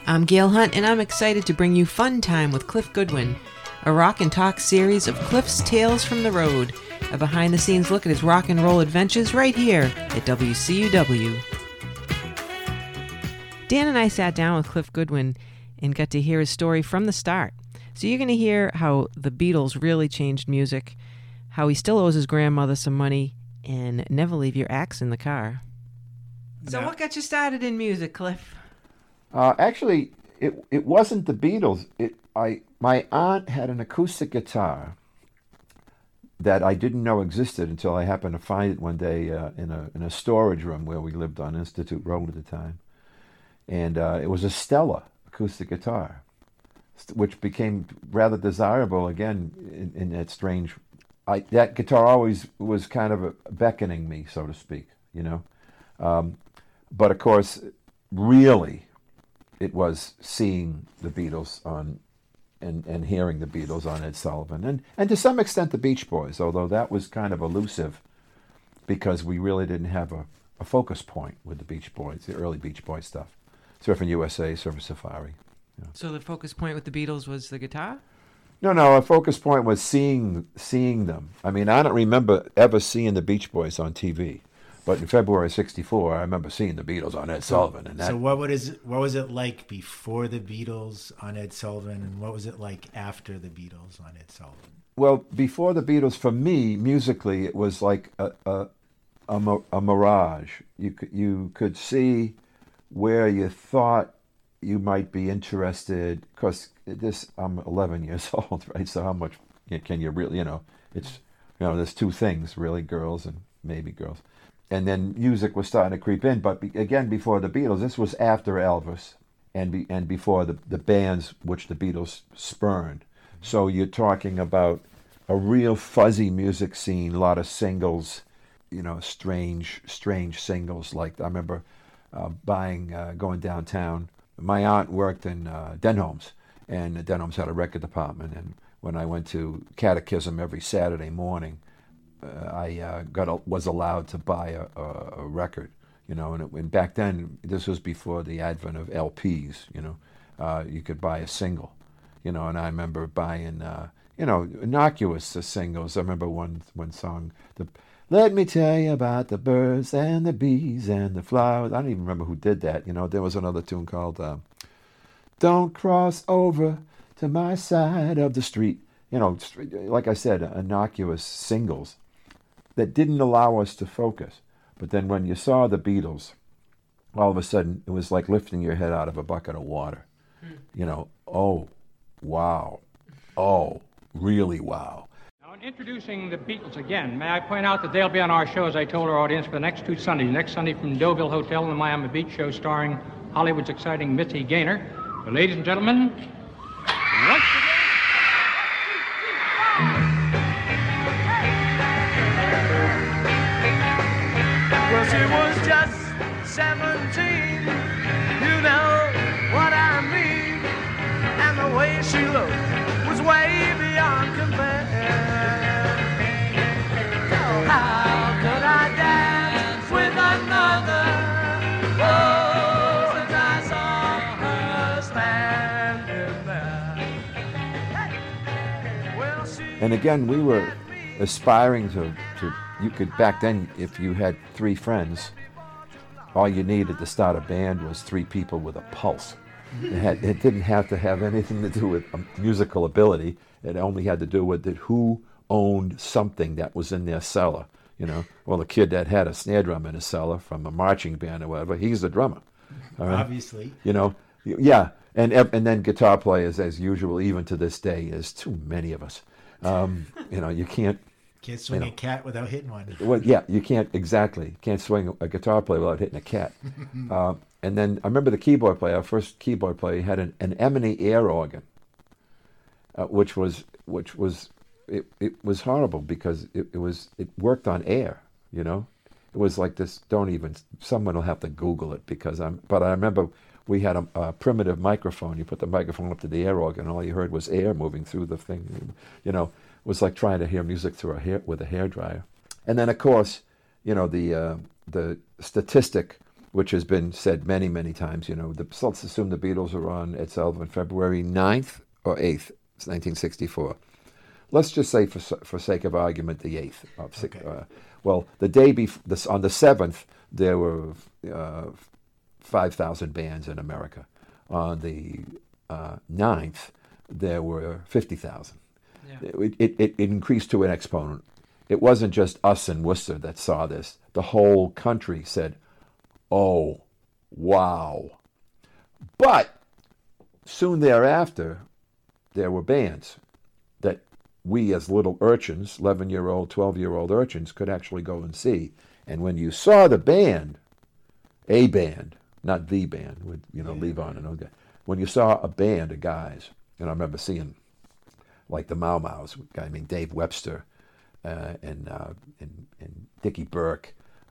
I'm Gail Hunt, and I'm excited to bring you Fun Time with Cliff Goodwin, a rock and talk series of Cliff's Tales from the Road, a behind-the-scenes look at his rock and roll adventures right here at WCUW. Dan and I sat down with Cliff Goodwin and got to hear his story from the start. So you're going to hear how the Beatles really changed music, how he still owes his grandmother some money, and never leave your axe in the car. So what got you started in music, Cliff? Actually, it wasn't the Beatles. My aunt had an acoustic guitar that I didn't know existed until I happened to find it one day in a storage room where we lived on Institute Road at the time, and it was a Stella acoustic guitar, which became rather desirable again in that strange. That guitar always was kind of beckoning me, so to speak, you know. But of course, really, it was seeing the Beatles on and hearing the Beatles on Ed Sullivan and to some extent the Beach Boys, although that was kind of elusive because we really didn't have a focus point with the Beach Boys, the early Beach Boys stuff. Surfing USA, Surfer Safari. Yeah. So the focus point with the Beatles was the guitar? No, a focus point was seeing them. I mean, I don't remember ever seeing the Beach Boys on TV. But in February '64, I remember seeing the Beatles on Ed Sullivan. And that, so what was it like before the Beatles on Ed Sullivan, and what was it like after the Beatles on Ed Sullivan? Well, before the Beatles, for me, musically, it was like a mirage. You could see where you thought you might be interested. Because I'm 11 years old, right? So how much can you really, it's, there's two things, really, girls and maybe girls. And then music was starting to creep in. But again, before the Beatles, this was after Elvis and before the bands which the Beatles spurned. So you're talking about a real fuzzy music scene, a lot of singles, strange singles. Like I remember going downtown. My aunt worked in Denholmes, and Denholmes had a record department. And when I went to catechism every Saturday morning, I was allowed to buy a record, and back then, this was before the advent of LPs, you could buy a single, and I remember buying, innocuous singles. I remember one song, let me tell you about the birds and the bees and the flowers. I don't even remember who did that, there was another tune called, don't cross over to my side of the street, like I said, innocuous singles that didn't allow us to focus. But then when you saw the Beatles, all of a sudden it was like lifting your head out of a bucket of water. Oh, wow. Oh, really wow. Now, in introducing the Beatles again, may I point out that they'll be on our show, as I told our audience, for the next two Sundays. Next Sunday from Deauville Hotel in the Miami Beach show starring Hollywood's exciting Mitzi Gaynor. So, ladies and gentlemen, once again... Well, she was just 17, you know what I mean, and the way she looked was way beyond compare. Oh, how could I dance with another? Oh, since I saw her standing there. Well, and again, we were aspiring to you could, back then, if you had three friends, all you needed to start a band was three people with a pulse. It didn't have to have anything to do with musical ability. It only had to do with who owned something that was in their cellar. Well, the kid that had a snare drum in his cellar from a marching band or whatever, he's the drummer. All right? Obviously. Yeah. And then guitar players, as usual, even to this day, there's too many of us. You can't swing a cat without hitting one. Well, yeah, you can't swing a guitar player without hitting a cat. And then I remember the keyboard player, our first keyboard player, had an Emeny air organ, which was horrible because it worked on air. It was like this. Someone will have to Google it but I remember we had a primitive microphone. You put the microphone up to the air organ, all you heard was air moving through the thing. It was like trying to hear music with a hairdryer. And then, of course, the statistic which has been said many, many times. Let's assume the Beatles are on Ed Sullivan February 9th or 8th, 1964. Let's just say, for sake of argument, the 8th. Well, the day before, on the 7th, there were 5,000 bands in America. On the 9th, there were 50,000. Yeah. It increased to an exponent. It wasn't just us in Worcester that saw this. The whole country said, "Oh, wow." But soon thereafter, there were bands that we as little urchins, 11-year-old, 12-year-old urchins, could actually go and see. And when you saw the band, a band, not the band, with Levon and those guys, when you saw a band of guys, and I remember seeing like the Mau Mau's, a guy named Dave Webster, and Dickie Burke.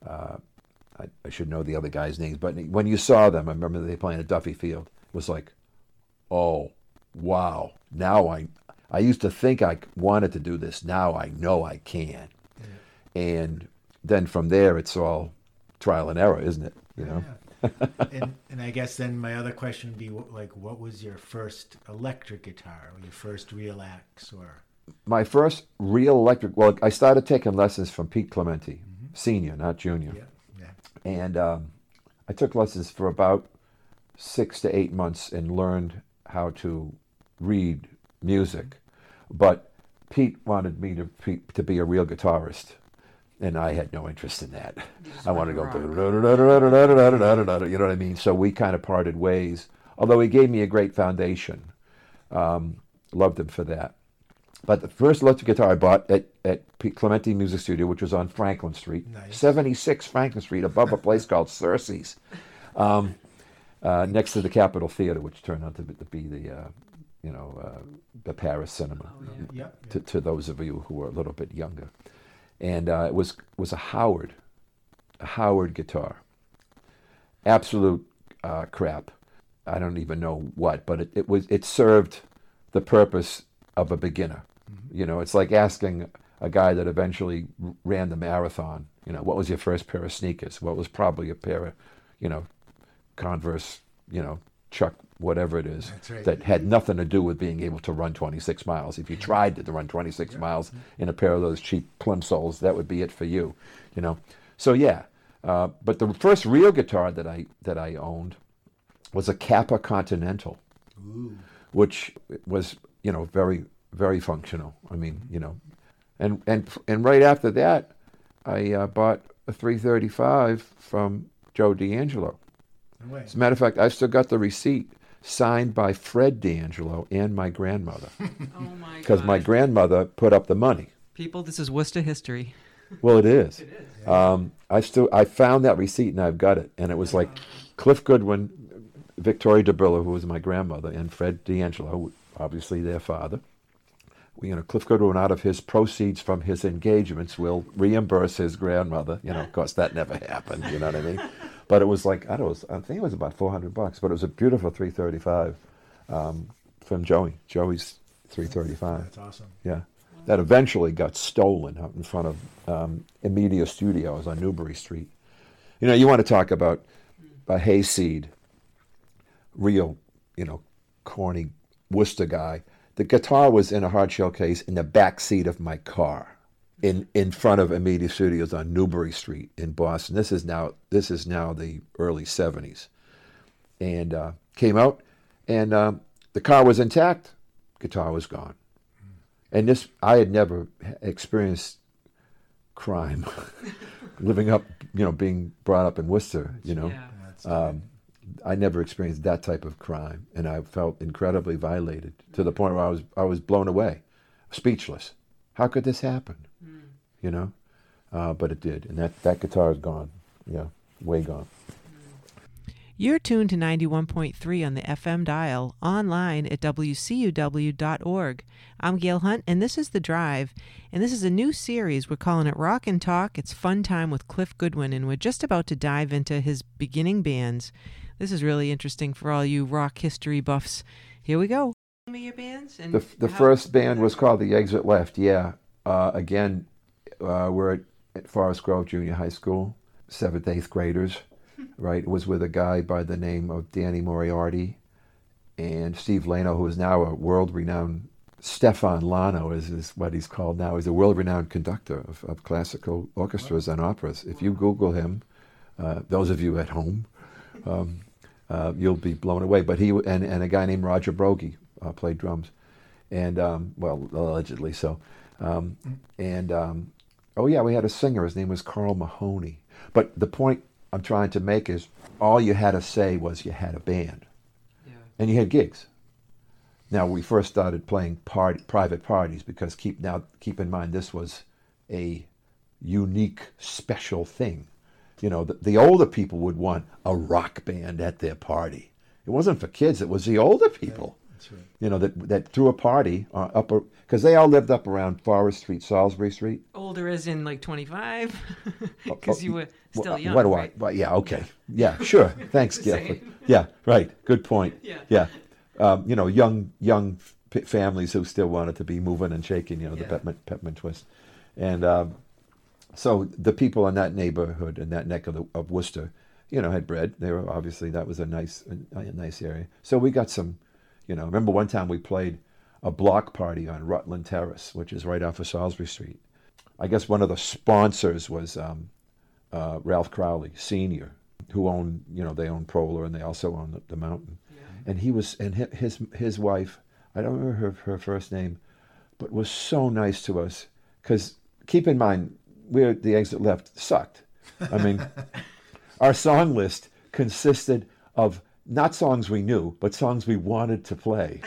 I should know the other guys' names, but when you saw them, I remember they playing at Duffy Field. It was like, oh, wow. Now I used to think I wanted to do this. Now I know I can. Yeah. And then from there, it's all trial and error, isn't it? Yeah. And I guess then my other question would be, what was your first electric guitar, or your first real axe, or? My first real electric, well, I started taking lessons from Pete Clementi, senior, not junior. Yeah. And I took lessons for about 6 to 8 months and learned how to read music. But Pete wanted me to be a real guitarist, and I had no interest in that. I wanted to go, you know what I mean? So we kind of parted ways, although he gave me a great foundation. Loved him for that. But the first electric guitar I bought at Pete Clementi Music Studio, which was on Franklin Street, 76 Franklin Street, above a place called Cersei's, next to the Capitol Theater, which turned out to be the Paris Cinema. Oh, yeah. To those of you who are a little bit younger, and it was a Howard guitar, absolute crap. I don't even know what, but it served the purpose of a beginner. It's like asking a guy that eventually ran the marathon, what was your first pair of sneakers? What was probably a pair of, Converse, Chuck, whatever it is, That's right. That had nothing to do with being able to run 26 miles. If you tried to run 26 miles in a pair of those cheap plimsolls, that would be it for you, So yeah, but the first real guitar that I owned was a Kappa Continental, which was, very, very functional. I mean, and right after that, I bought a 335 from Joe D'Angelo. No way. As a matter of fact, I still got the receipt signed by Fred D'Angelo and my grandmother. Oh my God. Because my grandmother put up the money. People, this is Worcester history. Well, it is. It is. Yeah. I found that receipt and I've got it. And it was like Cliff Goodwin, Victoria DeBrilla, who was my grandmother, and Fred D'Angelo, obviously their father. Cliff Goodwin, out of his proceeds from his engagements, will reimburse his grandmother. Of course, that never happened. You know what I mean? But it was like, I think it was about $400, but it was a beautiful 335 from Joey's 335. That's awesome. Yeah. That eventually got stolen out in front of Emidia Studios on Newbury Street. You want to talk about a hayseed, real, corny Worcester guy. The guitar was in a hardshell case in the back seat of my car, in front of Emidia Studios on Newbury Street in Boston. This is now the early 70s, and came out, and the car was intact, guitar was gone, and I had never experienced crime, living up, being brought up in Worcester, Yeah. I never experienced that type of crime, and I felt incredibly violated to the point where I was blown away, speechless. How could this happen? But it did, and that guitar is gone. Yeah, way gone. You're tuned to 91.3 on the FM dial, online at wcuw.org. I'm Gail Hunt, and this is The Drive, and this is a new series. We're calling it Rock and Talk. It's fun time with Cliff Goodwin, and we're just about to dive into his beginning bands. This is really interesting for all you rock history buffs. Here we go. Tell me your bands. And the first band was called The Exit Left, yeah. Again, we're at Forest Grove Junior High School, 7th, 8th graders. right? It was with a guy by the name of Danny Moriarty and Steve Lano, who is now a world-renowned, Stefan Lano is what he's called now. He's a world-renowned conductor of classical orchestras and operas. If you Google him, those of you at home, you'll be blown away. But he and a guy named Roger Brogy played drums, and well, allegedly so. Oh yeah, we had a singer. His name was Carl Mahoney. But the point I'm trying to make is, all you had to say was you had a band, and you had gigs. Now we first started playing private parties because keep in mind this was a unique, special thing. You know, the older people would want a rock band at their party. It wasn't for kids; it was the older people. That's right. You know, that threw a party because they all lived up around Forest Street, Salisbury Street. Older as in like 25? Because you were still young, What do right? Well, yeah, okay. Yeah, sure. Thanks, Gil. Yeah, right. Good point. Yeah. You know, young families who still wanted to be moving and shaking, you know, the peppermint twist. And so the people in that neighborhood, in that neck of Worcester, you know, had bread. They were obviously, that was a nice area. So we got some, you know, remember one time we played a block party on Rutland Terrace, which is right off of Salisbury Street. I guess one of the sponsors was Ralph Crowley, Sr., who owned, you know, they own Proler and they also own the Mountain. Yeah. And his wife, I don't remember her first name, but was so nice to us. Because keep in mind, the Exit Left sucked. I mean, our song list consisted of not songs we knew, but songs we wanted to play.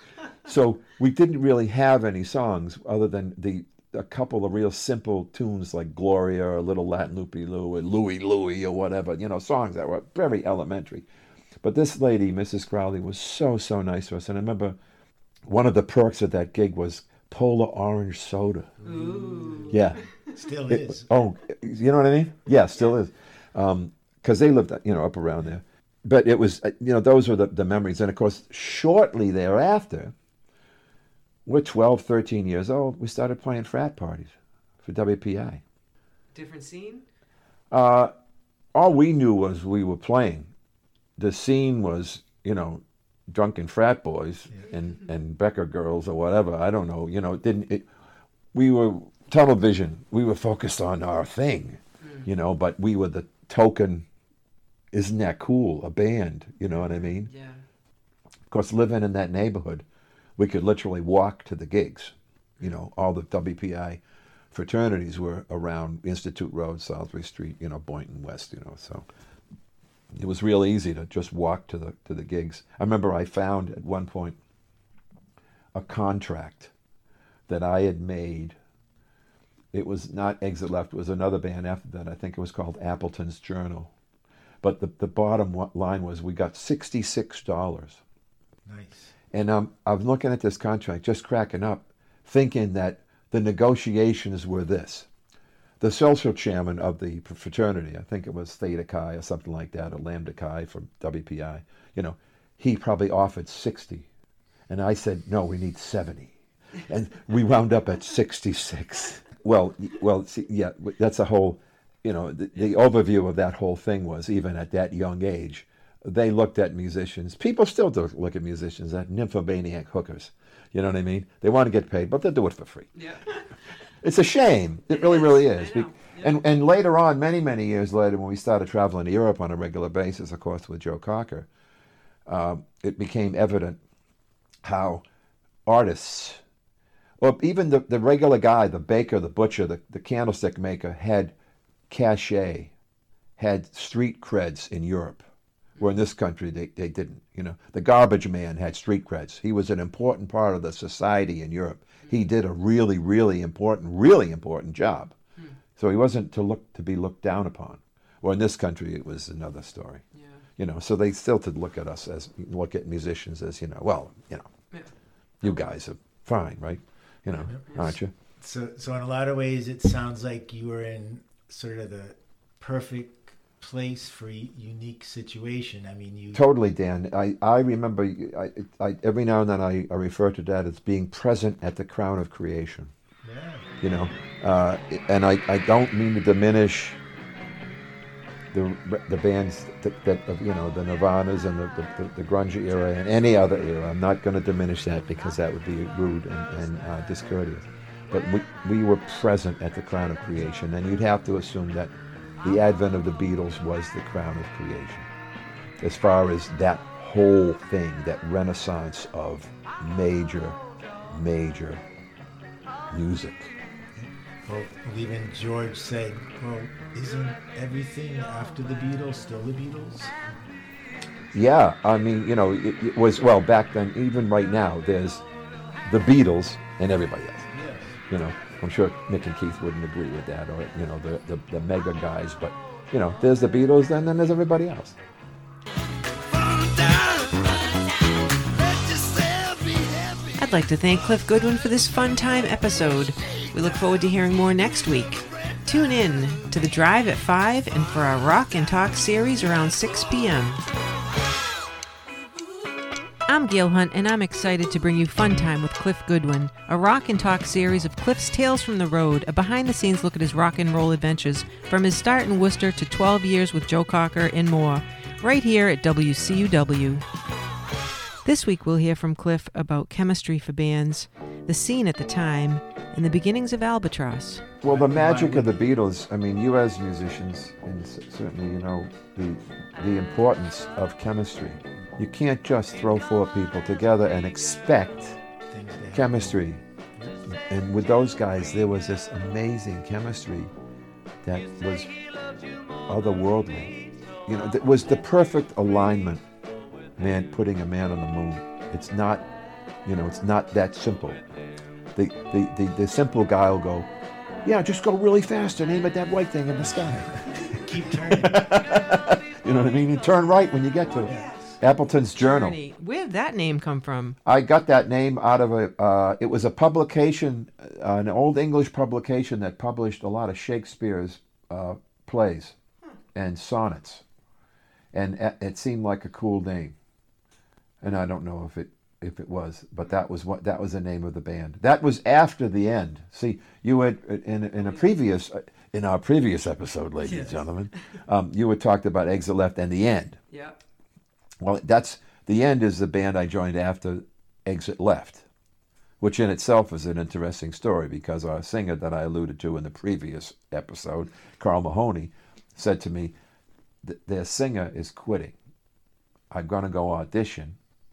So we didn't really have any songs other than a couple of real simple tunes like Gloria or Little Latin Loopy-Loo or Louie Louie or whatever, you know, songs that were very elementary. But this lady, Mrs. Crowley, was so nice to us. And I remember one of the perks of that gig was Polar Orange Soda. Ooh. Yeah. Still is. You know what I mean? Yeah, still is. Because they lived, you know, up around there. But it was, you know, those were the memories. And of course, shortly thereafter, we're 12, 13 years old, we started playing frat parties for WPI. Different scene? All we knew was we were playing. The scene was, you know, drunken frat boys and Becker girls or whatever. I don't know. You know, we were television. We were focused on our thing, you know, but we were the token, isn't that cool, a band, you know what I mean? Yeah. Of course, living in that neighborhood, we could literally walk to the gigs. You know, all the WPI fraternities were around Institute Road, Salisbury Street, you know, Boynton West, you know, so it was real easy to just walk to the gigs. I remember I found at one point a contract that I had made. It was not Exit Left, it was another band after that. I think it was called Appleton's Journal. But the bottom line was we got $66. Nice. And I was looking at this contract, just cracking up, thinking that the negotiations were this. The social chairman of the fraternity, I think it was Theta Chi or something like that, or Lambda Chi from WPI, you know, he probably offered 60. And I said, no, we need 70. And we wound up at 66. Well, see, yeah, that's a whole, you know, the overview of that whole thing was, even at that young age, they looked at musicians. People still do look at musicians as nymphomaniac hookers. You know what I mean? They want to get paid, but they'll do it for free. Yeah. It's a shame. It really is. Yeah. And later on, many years later, when we started traveling to Europe on a regular basis, of course, with Joe Cocker, it became evident how artists, or even the regular guy, the baker, the butcher, the candlestick maker, had cachet, had street creds in Europe, where in this country they didn't. You know, the garbage man had street creds. He was an important part of the society in Europe. He did a really important job. So he wasn't to be looked down upon. Or in this country, it was another story. Yeah. You know, so they still look at musicians as, you know, well, you know, you guys are fine, right? You know, aren't you? So in a lot of ways, it sounds like you were in sort of the perfect place for a unique situation. I mean, you totally, Dan. I remember. I every now and then I refer to that as being present at the crown of creation. Yeah. You know, and I don't mean to diminish the bands that you know, the Nirvanas and the grunge era and any other era. I'm not going to diminish that because that would be rude and discourteous. But we were present at the crown of creation, and you'd have to assume that the advent of the Beatles was the crown of creation. As far as that whole thing, that renaissance of major music. Well, even George said, well, isn't everything after the Beatles still the Beatles? Yeah, I mean, you know, it was, well, back then, even right now, there's the Beatles and everybody else. Yes. You know, I'm sure Mick and Keith wouldn't agree with that, or, you know, the mega guys, but, you know, there's the Beatles, then there's everybody else. I'd like to thank Cliff Goodwin for this fun time episode. We look forward to hearing more next week. Tune in to The Drive at 5 and for our Rock and Talk series around 6 p.m. I'm Gail Hunt, and I'm excited to bring you Fun Time with Cliff Goodwin, a Rock and Talk series of Cliff's Tales from the Road, a behind-the-scenes look at his rock and roll adventures, from his start in Worcester to 12 years with Joe Cocker and more, right here at WCUW. This week we'll hear from Cliff about chemistry for bands, the scene at the time, and the beginnings of Albatross. Well, the magic of the Beatles, I mean, you as musicians, and certainly, you know, the importance of chemistry. You can't just throw four people together and expect chemistry. And with those guys, there was this amazing chemistry that was otherworldly. You know, it was the perfect alignment. Man, putting a man on the moon. It's not, you know, it's not that simple. The simple guy will go, yeah, just go really fast and aim at that white thing in the sky. Keep turning. You know what I mean? And turn right when you get to it. Yes. Appleton's Journal. Where did that name come from? I got that name out of it was a publication, an old English publication that published a lot of Shakespeare's plays and sonnets. And it seemed like a cool name. And I don't know if it was, but that was the name of the band. That was after the end. See, you had in our previous episode, ladies and gentlemen, you had talked about Exit Left and the End. Yeah. Well, the End is the band I joined after Exit Left, which in itself is an interesting story because our singer that I alluded to in the previous episode, Carl Mahoney, said to me, their singer is quitting. I'm going to go audition,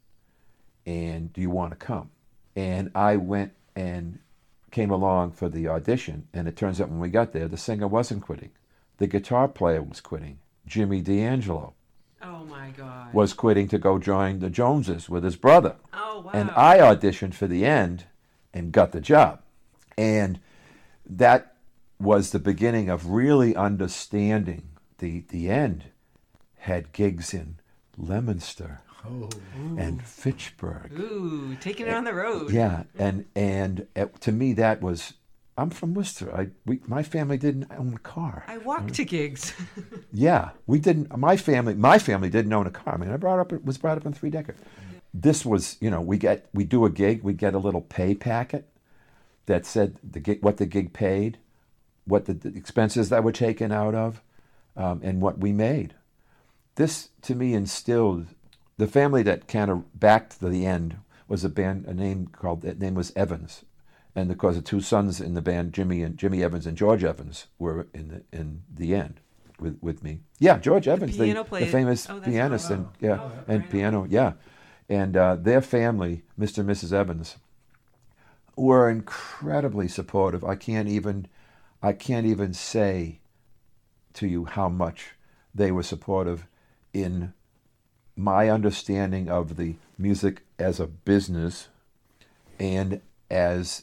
and do you want to come? And I went and came along for the audition, and it turns out when we got there, the singer wasn't quitting. The guitar player was quitting. Jimmy D'Angelo Oh, my God. was quitting to go join the Joneses with his brother. Oh, wow. And I auditioned for the End and got the job. And that was the beginning of really understanding the End had gigs in Leominster and Fitchburg. Ooh, taking it on the road. Yeah, and to me that was, I'm from Worcester. My family didn't own a car. I walked to gigs. Yeah, we didn't. My family didn't own a car. I mean, was brought up in three-decker. This was, you know, we do a gig, we get a little pay packet that said what the gig paid, what the expenses that were taken out of, and what we made. This to me instilled the family that kind of backed the End was that name was Evans. And of course, the two sons in the band, Jimmy Evans and George Evans, were in the End with me. Yeah, George Evans, the famous pianist, and piano, yeah. And their family, Mr. and Mrs. Evans, were incredibly supportive. I can't even say to you how much they were supportive in my understanding of the music as a business and as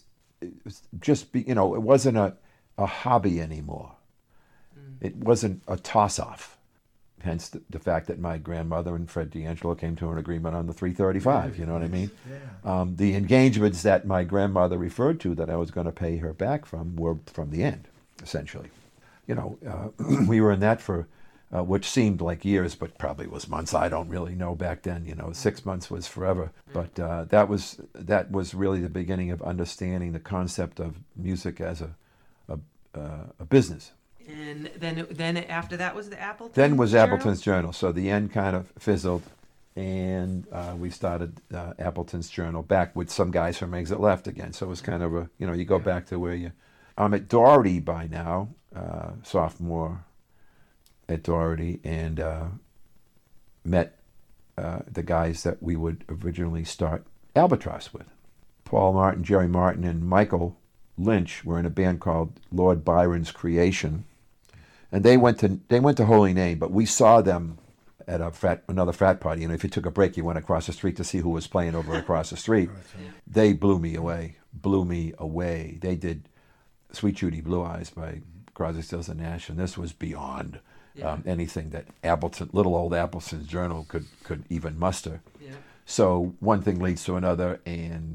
it wasn't a hobby anymore. It wasn't a toss-off. Hence the fact that my grandmother and Fred D'Angelo came to an agreement on the 335, you know what I mean? Yeah. The engagements that my grandmother referred to that I was going to pay her back from were from the End, essentially. You know, we were in that for which seemed like years, but probably was months. I don't really know back then. You know, 6 months was forever. But that was really the beginning of understanding the concept of music as a business. And then after that was the Appleton. Then was Journal? Appleton's Journal. So the end kind of fizzled, and we started Appleton's Journal back with some guys from Exit Left again. So it was kind of you go back to where you. I'm at Doherty by now, sophomore at Doherty, and met the guys that we would originally start Albatross with. Paul Martin, Jerry Martin, and Michael Lynch were in a band called Lord Byron's Creation, and they went to Holy Name, but we saw them at another frat party. If you took a break, you went across the street to see who was playing over across the street. They blew me away. They did Sweet Judy Blue Eyes by Crosby, Stills and Nash, and this was beyond anything that little old Appleton's Journal could even muster. Yeah. So one thing leads to another, and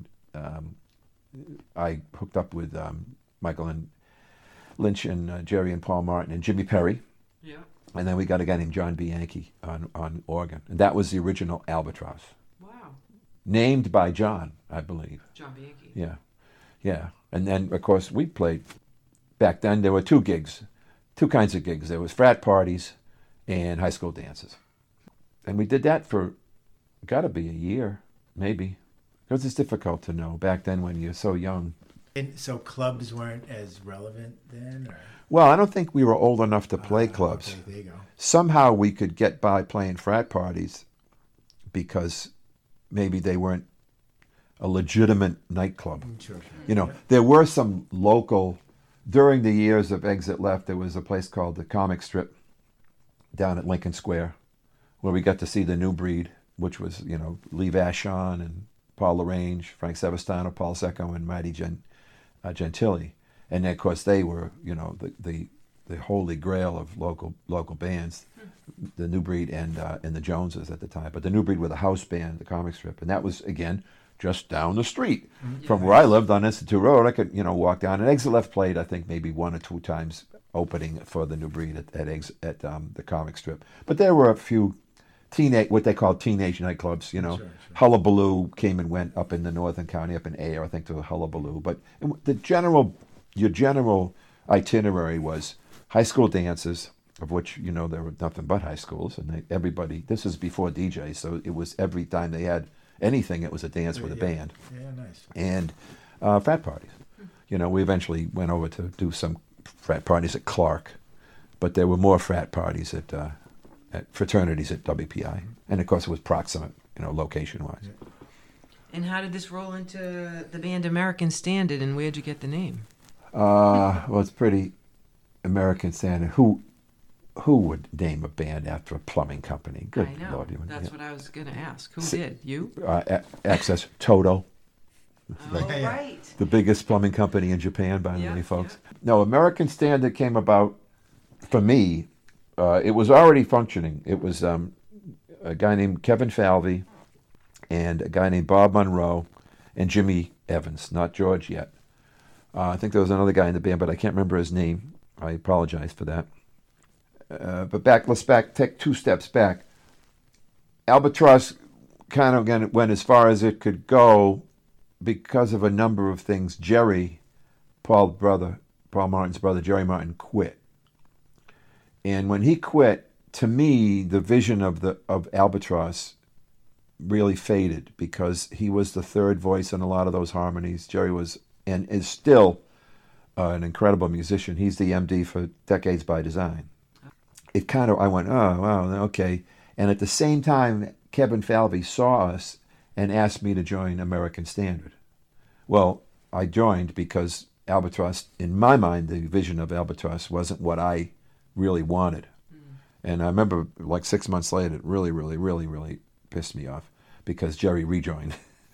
I hooked up with Michael and Lynch and Jerry and Paul Martin and Jimmy Perry. Yeah. And then we got a guy named John Bianchi on organ. And that was the original Albatross. Wow. Named by John, I believe. John Bianchi. Yeah. Yeah. And then, of course, we played. Back then, there were two kinds of gigs. There was frat parties and high school dances. And we did that for, got to be a year, maybe. Because it's difficult to know back then when you're so young. And so clubs weren't as relevant then? Or? Well, I don't think we were old enough to play clubs. Okay, there you go. Somehow we could get by playing frat parties because maybe they weren't a legitimate nightclub. Sure. There were some local, during the years of Exit Left, there was a place called the Comic Strip down at Lincoln Square where we got to see the New Breed, which was, Lee Vachon and Paul LaRange, Frank Savastano, Paul Secco, and Mighty Gentili. And then, of course, they were, the holy grail of local bands, the New Breed and the Joneses at the time. But the New Breed were the house band, the Comic Strip, and that was, again, just down the street from where I lived on Institute Road. I could, walk down. And Exit Left played, I think, maybe one or two times opening for the New Breed at the Comic Strip. But there were a few what they called teenage nightclubs, Sure. Hullabaloo came and went up in the Northern County, up in Ayer, I think, to Hullabaloo. But your general itinerary was high school dances, of which, there were nothing but high schools. And this is before DJs, so it was every time they had anything, it was a dance with a band. Yeah, nice. And frat parties. We eventually went over to do some frat parties at Clark, but there were more frat parties at fraternities at WPI. And, of course, it was proximate, location-wise. Yeah. And how did this roll into the band American Standard, and where'd you get the name? Well, it's pretty American Standard. Who would name a band after a plumbing company? Good I know. Lord. That's what I was going to ask. Who did? You? Access Toto. Right. The biggest plumbing company in Japan, by the way, folks. Yeah. No, American Standard came about, for me, it was already functioning. It was a guy named Kevin Falvey and a guy named Bob Monroe and Jimmy Evans, not George yet. I think there was another guy in the band, but I can't remember his name. I apologize for that. But let's take two steps back. Albatross kind of again went as far as it could go because of a number of things. Paul Martin's brother, Jerry Martin, quit. And when he quit, to me, the vision of Albatross really faded because he was the third voice in a lot of those harmonies. Jerry was and is still an incredible musician. He's the MD for Decades by Design. I went, oh, wow, okay. And at the same time, Kevin Falvey saw us and asked me to join American Standard. Well, I joined because Albatross, in my mind, the vision of Albatross wasn't what I really wanted. And I remember like 6 months later, it really, really, really, really pissed me off because Jerry rejoined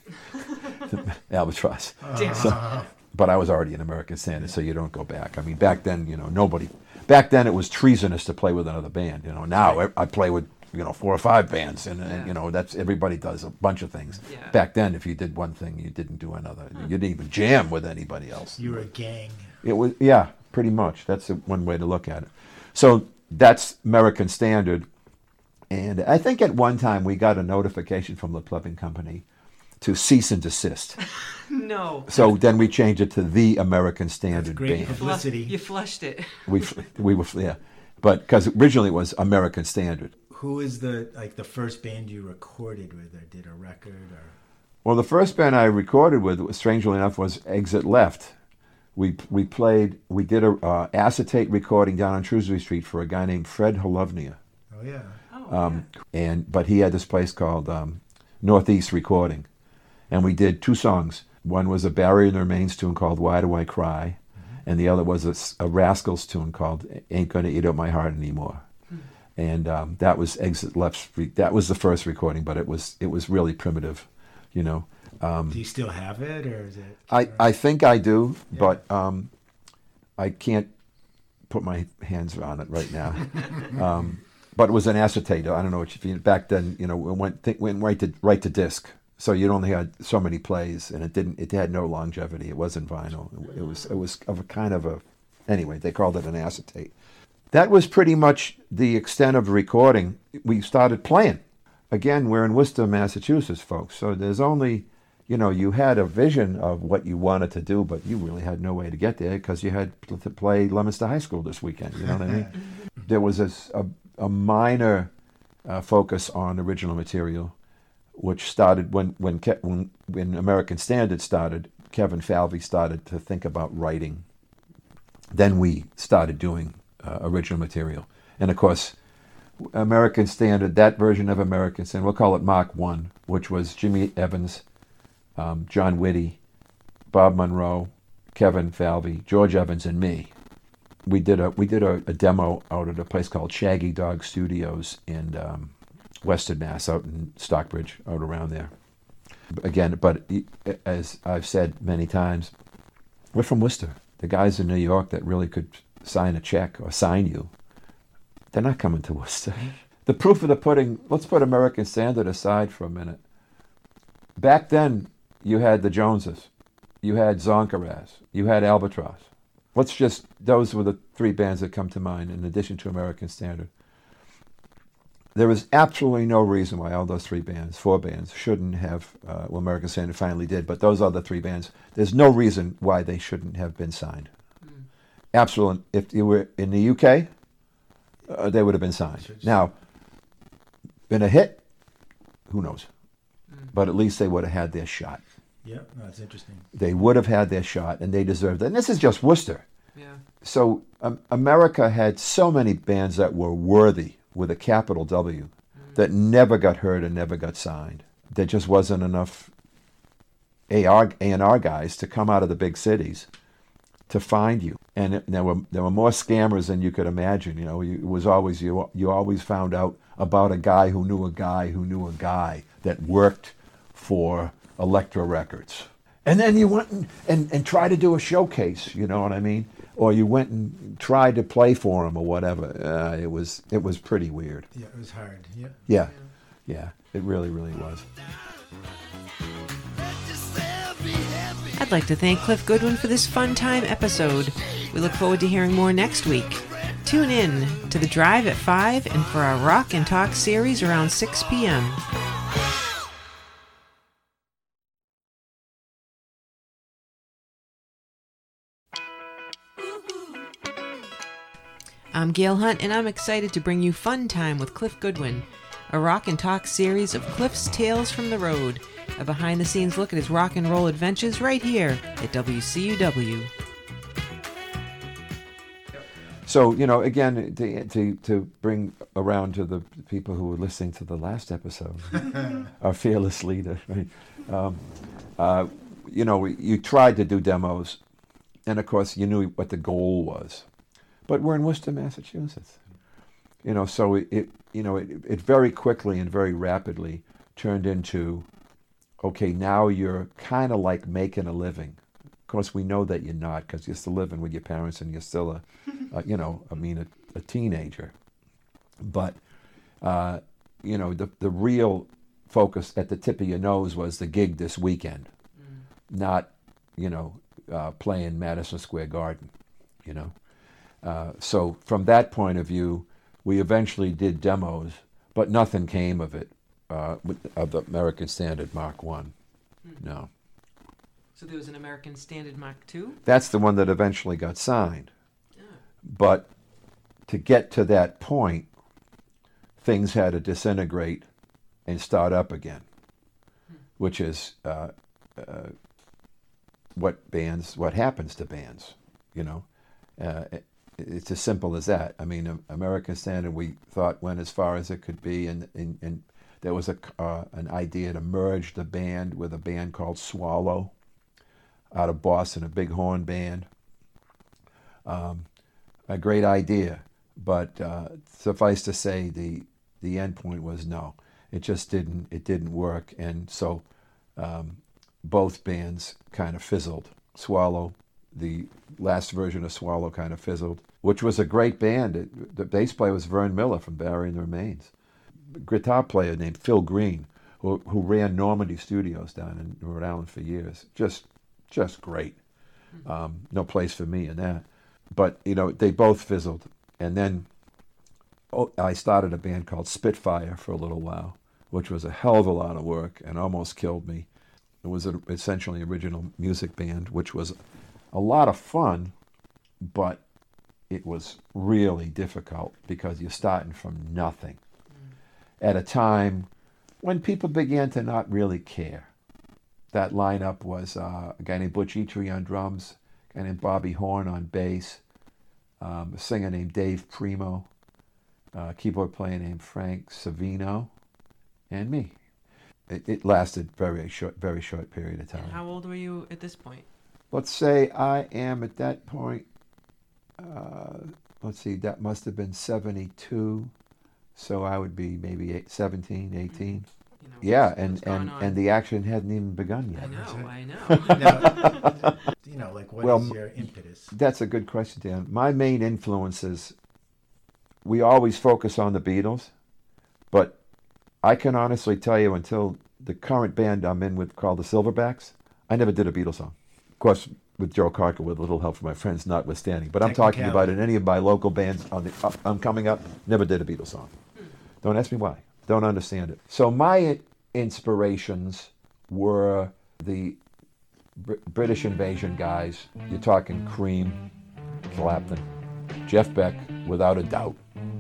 Albatross. But I was already an American Standard, so you don't go back. I mean, back then, back then it was treasonous to play with another band. Now I play with, 4 or 5 bands, and that's everybody does a bunch of things. Yeah. Back then, if you did one thing, you didn't do another. You didn't even jam with anybody else. You were a gang. It was, pretty much. That's one way to look at it. So that's American Standard. And I think at one time we got a notification from the plumbing company to cease and desist. No. So then we changed it to the American Standard Great Band. publicity. You flushed it. We were, yeah, but because originally it was American Standard. Who is the first band you recorded with, or did a record, or? Well, the first band I recorded with, strangely enough, was Exit Left. We did a acetate recording down on Shrewsbury Street for a guy named Fred Holovnia. Oh yeah. But he had this place called Northeast Recording, and we did 2 songs. One was a Barry and the Remains tune called Why Do I Cry, and the other was a Rascals tune called Ain't Gonna Eat Up My Heart Anymore. And that was Exit Left. That was the first recording, but it was really primitive, you know. Do you still have it, or is it? I think I do, but I can't put my hands on it right now. But it was an acetate. I don't know what you feel. Back then, you know, it went right to disc. So you only had so many plays, and it had no longevity. It wasn't vinyl. It was of a kind of a, anyway, they called it an acetate. That was pretty much the extent of the recording. We started playing. Again, we're in Worcester, Massachusetts, folks. So there's only, you know, you had a vision of what you wanted to do, but you really had no way to get there because you had to play Leominster High School this weekend. You know what I mean? There was a minor focus on original material, which started when American Standard started. Kevin Falvey started to think about writing. Then we started doing original material, and of course, American Standard, that version of American Standard, we'll call it Mark 1, which was Jimmy Evans, John Whitty, Bob Monroe, Kevin Falvey, George Evans, and me. We did a demo out at a place called Shaggy Dog Studios in Western Mass, out in Stockbridge, out around there. Again, but as I've said many times, we're from Worcester. The guys in New York that really could sign a check or sign you, they're not coming to Worcester. The proof of the pudding, let's put American Standard aside for a minute. Back then, you had the Joneses, you had Zonkaraz, you had Albatross. Those were the 3 bands that come to mind in addition to American Standard. There was absolutely no reason why all those 4 bands, shouldn't have, American Standard finally did, but those other 3 bands, there's no reason why they shouldn't have been signed. Absolutely. If you were in the UK, they would have been signed. Now, been a hit? Who knows? But at least they would have had their shot. Yeah, no, that's interesting. They would have had their shot, and they deserved it. And this is just Worcester. Yeah. So America had so many bands that were worthy, with a capital W, that never got heard and never got signed. There just wasn't enough A&R guys to come out of the big cities to find you. And there were more scammers than you could imagine. You know, it was always you always found out about a guy who knew a guy who knew a guy that worked for Elektra Records. And then you went and tried to do a showcase, you know what I mean? Or you went and tried to play for him or whatever. It was pretty weird. Yeah, it was hard. Yeah, it really, really was. I'd like to thank Cliff Goodwin for this fun time episode. We look forward to hearing more next week. Tune in to The Drive at 5 and for our Rock and Talk series around 6 p.m. I'm Gail Hunt, and I'm excited to bring you Fun Time with Cliff Goodwin, a Rock and Talk series of Cliff's Tales from the Road, a behind-the-scenes look at his rock and roll adventures right here at WCUW. So, you know, again, to bring around to the people who were listening to the last episode, our fearless leader, right? You know, you tried to do demos, and of course, you knew what the goal was. But we're in Worcester, Massachusetts. You know, so it very quickly and very rapidly turned into, okay, now you're kind of like making a living. Of course, we know that you're not, because you're still living with your parents and you're still a teenager. But, you know, the real focus at the tip of your nose was the gig this weekend, not, you know, playing Madison Square Garden, you know. So from that point of view, we eventually did demos, but nothing came of it, of the American Standard Mark 1. No. So there was an American Standard Mark II? That's the one that eventually got signed. But to get to that point, things had to disintegrate and start up again, which is what happens to bands, you know. It's as simple as that. I mean, American Standard, we thought, went as far as it could be, and there was an idea to merge the band with a band called Swallow out of Boston, a big horn band. A great idea, but suffice to say, the end point was no. It just didn't work, and so both bands kind of fizzled. Swallow, the last version of Swallow, kind of fizzled, which was a great band. The bass player was Vern Miller from Barry and the Remains. A guitar player named Phil Green, who ran Normandy Studios down in Rhode Island for years. Just great. No place for me in that. But, you know, they both fizzled. And then I started a band called Spitfire for a little while, which was a hell of a lot of work and almost killed me. It was essentially an original music band, which was a lot of fun, but it was really difficult because you're starting from nothing at a time when people began to not really care. That lineup was a guy named Butch Eitri on drums, a guy named Bobby Horn on bass, a singer named Dave Primo, a keyboard player named Frank Savino, and me. It lasted very short period of time. And how old were you at this point? Let's say I am at that point, let's see, that must have been 72, so I would be maybe 17, 18. You know, Yeah, what's and the action hadn't even begun yet. I know. You know, like what is your impetus? That's a good question, Dan. My main influences, we always focus on the Beatles, but I can honestly tell you until the current band I'm in with called the Silverbacks, I never did a Beatles song. Of course, with Joe Cocker, with a little help from my friends notwithstanding. But I'm talking about in any of my local bands I'm coming up, never did a Beatles song. Don't ask me why. Don't understand it. So my inspirations were the British Invasion guys. You're talking Cream, Clapton, Jeff Beck, without a doubt.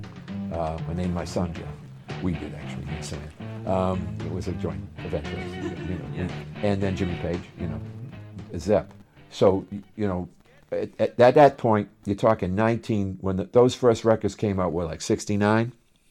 I named my son Jeff. We did actually, didn't say it. It was a joint eventually. You know, and then Jimmy Page, you know, Zepp. So, you know, at that point, you're talking 19, when those first records came out, were like 69.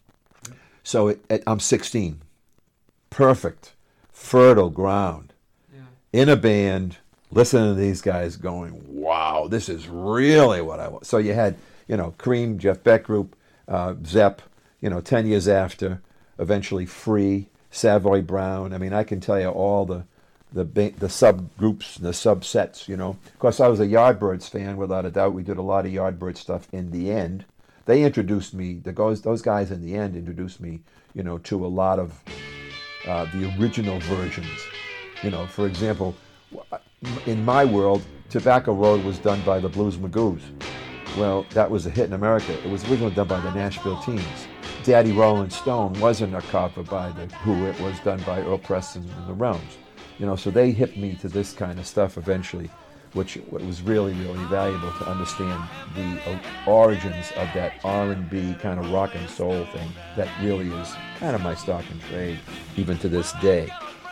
So I'm 16. Perfect, fertile ground. In a band, listening to these guys going, wow, this is really what I want. So you had, you know, Cream, Jeff Beck Group, Zepp, you know, 10 years after, eventually Free, Savoy Brown. I mean, I can tell you all the subgroups and the subsets, you know. Of course, I was a Yardbirds fan, without a doubt. We did a lot of Yardbirds stuff in the end. They introduced me, those guys in the end introduced me, you know, to a lot of the original versions. You know, for example, in my world, Tobacco Road was done by the Blues Magoos. Well, that was a hit in America. It was originally done by the Nashville Teens. Daddy Rolling Stone wasn't a cover by the Who. It was done by Earl Preston and the Realms. You know, so they hipped me to this kind of stuff eventually, which was really, really valuable to understand the origins of that R&B kind of rock and soul thing that really is kind of my stock in trade, even to this day.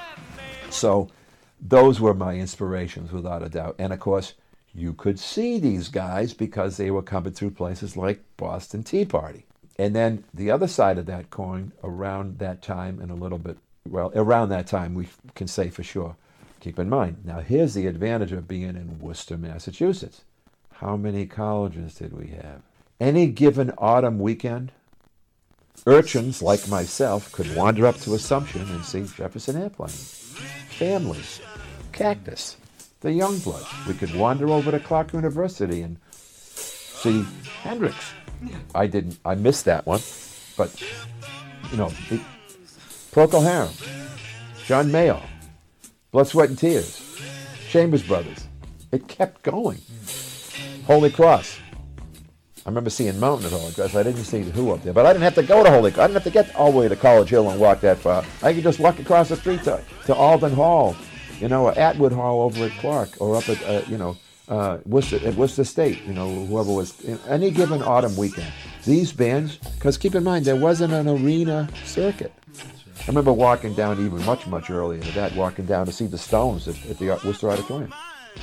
So those were my inspirations, without a doubt. And of course, you could see these guys because they were coming through places like Boston Tea Party. And then the other side of that coin, around that time and a little bit, well, around that time we can say for sure. Keep in mind, now here's the advantage of being in Worcester, Massachusetts. How many colleges did we have? Any given autumn weekend, urchins like myself could wander up to Assumption and see Jefferson Airplane. Families, Cactus, the Youngbloods. We could wander over to Clark University and see Hendrix. I missed that one, but, you know, Procol Harum, John Mayall, Blood, Sweat, and Tears, Chambers Brothers. It kept going. Holy Cross. I remember seeing Mountain at Holy Cross. I didn't see the Who up there, but I didn't have to go to Holy Cross. I didn't have to get all the way to College Hill and walk that far. I could just walk across the street to Alden Hall You know, Atwood Hall over at Clark, or up at Worcester State. You know, whoever was any given autumn weekend. These bands, because keep in mind there wasn't an arena circuit. I remember walking down even much earlier than that, walking down to see the Stones at the Worcester Auditorium.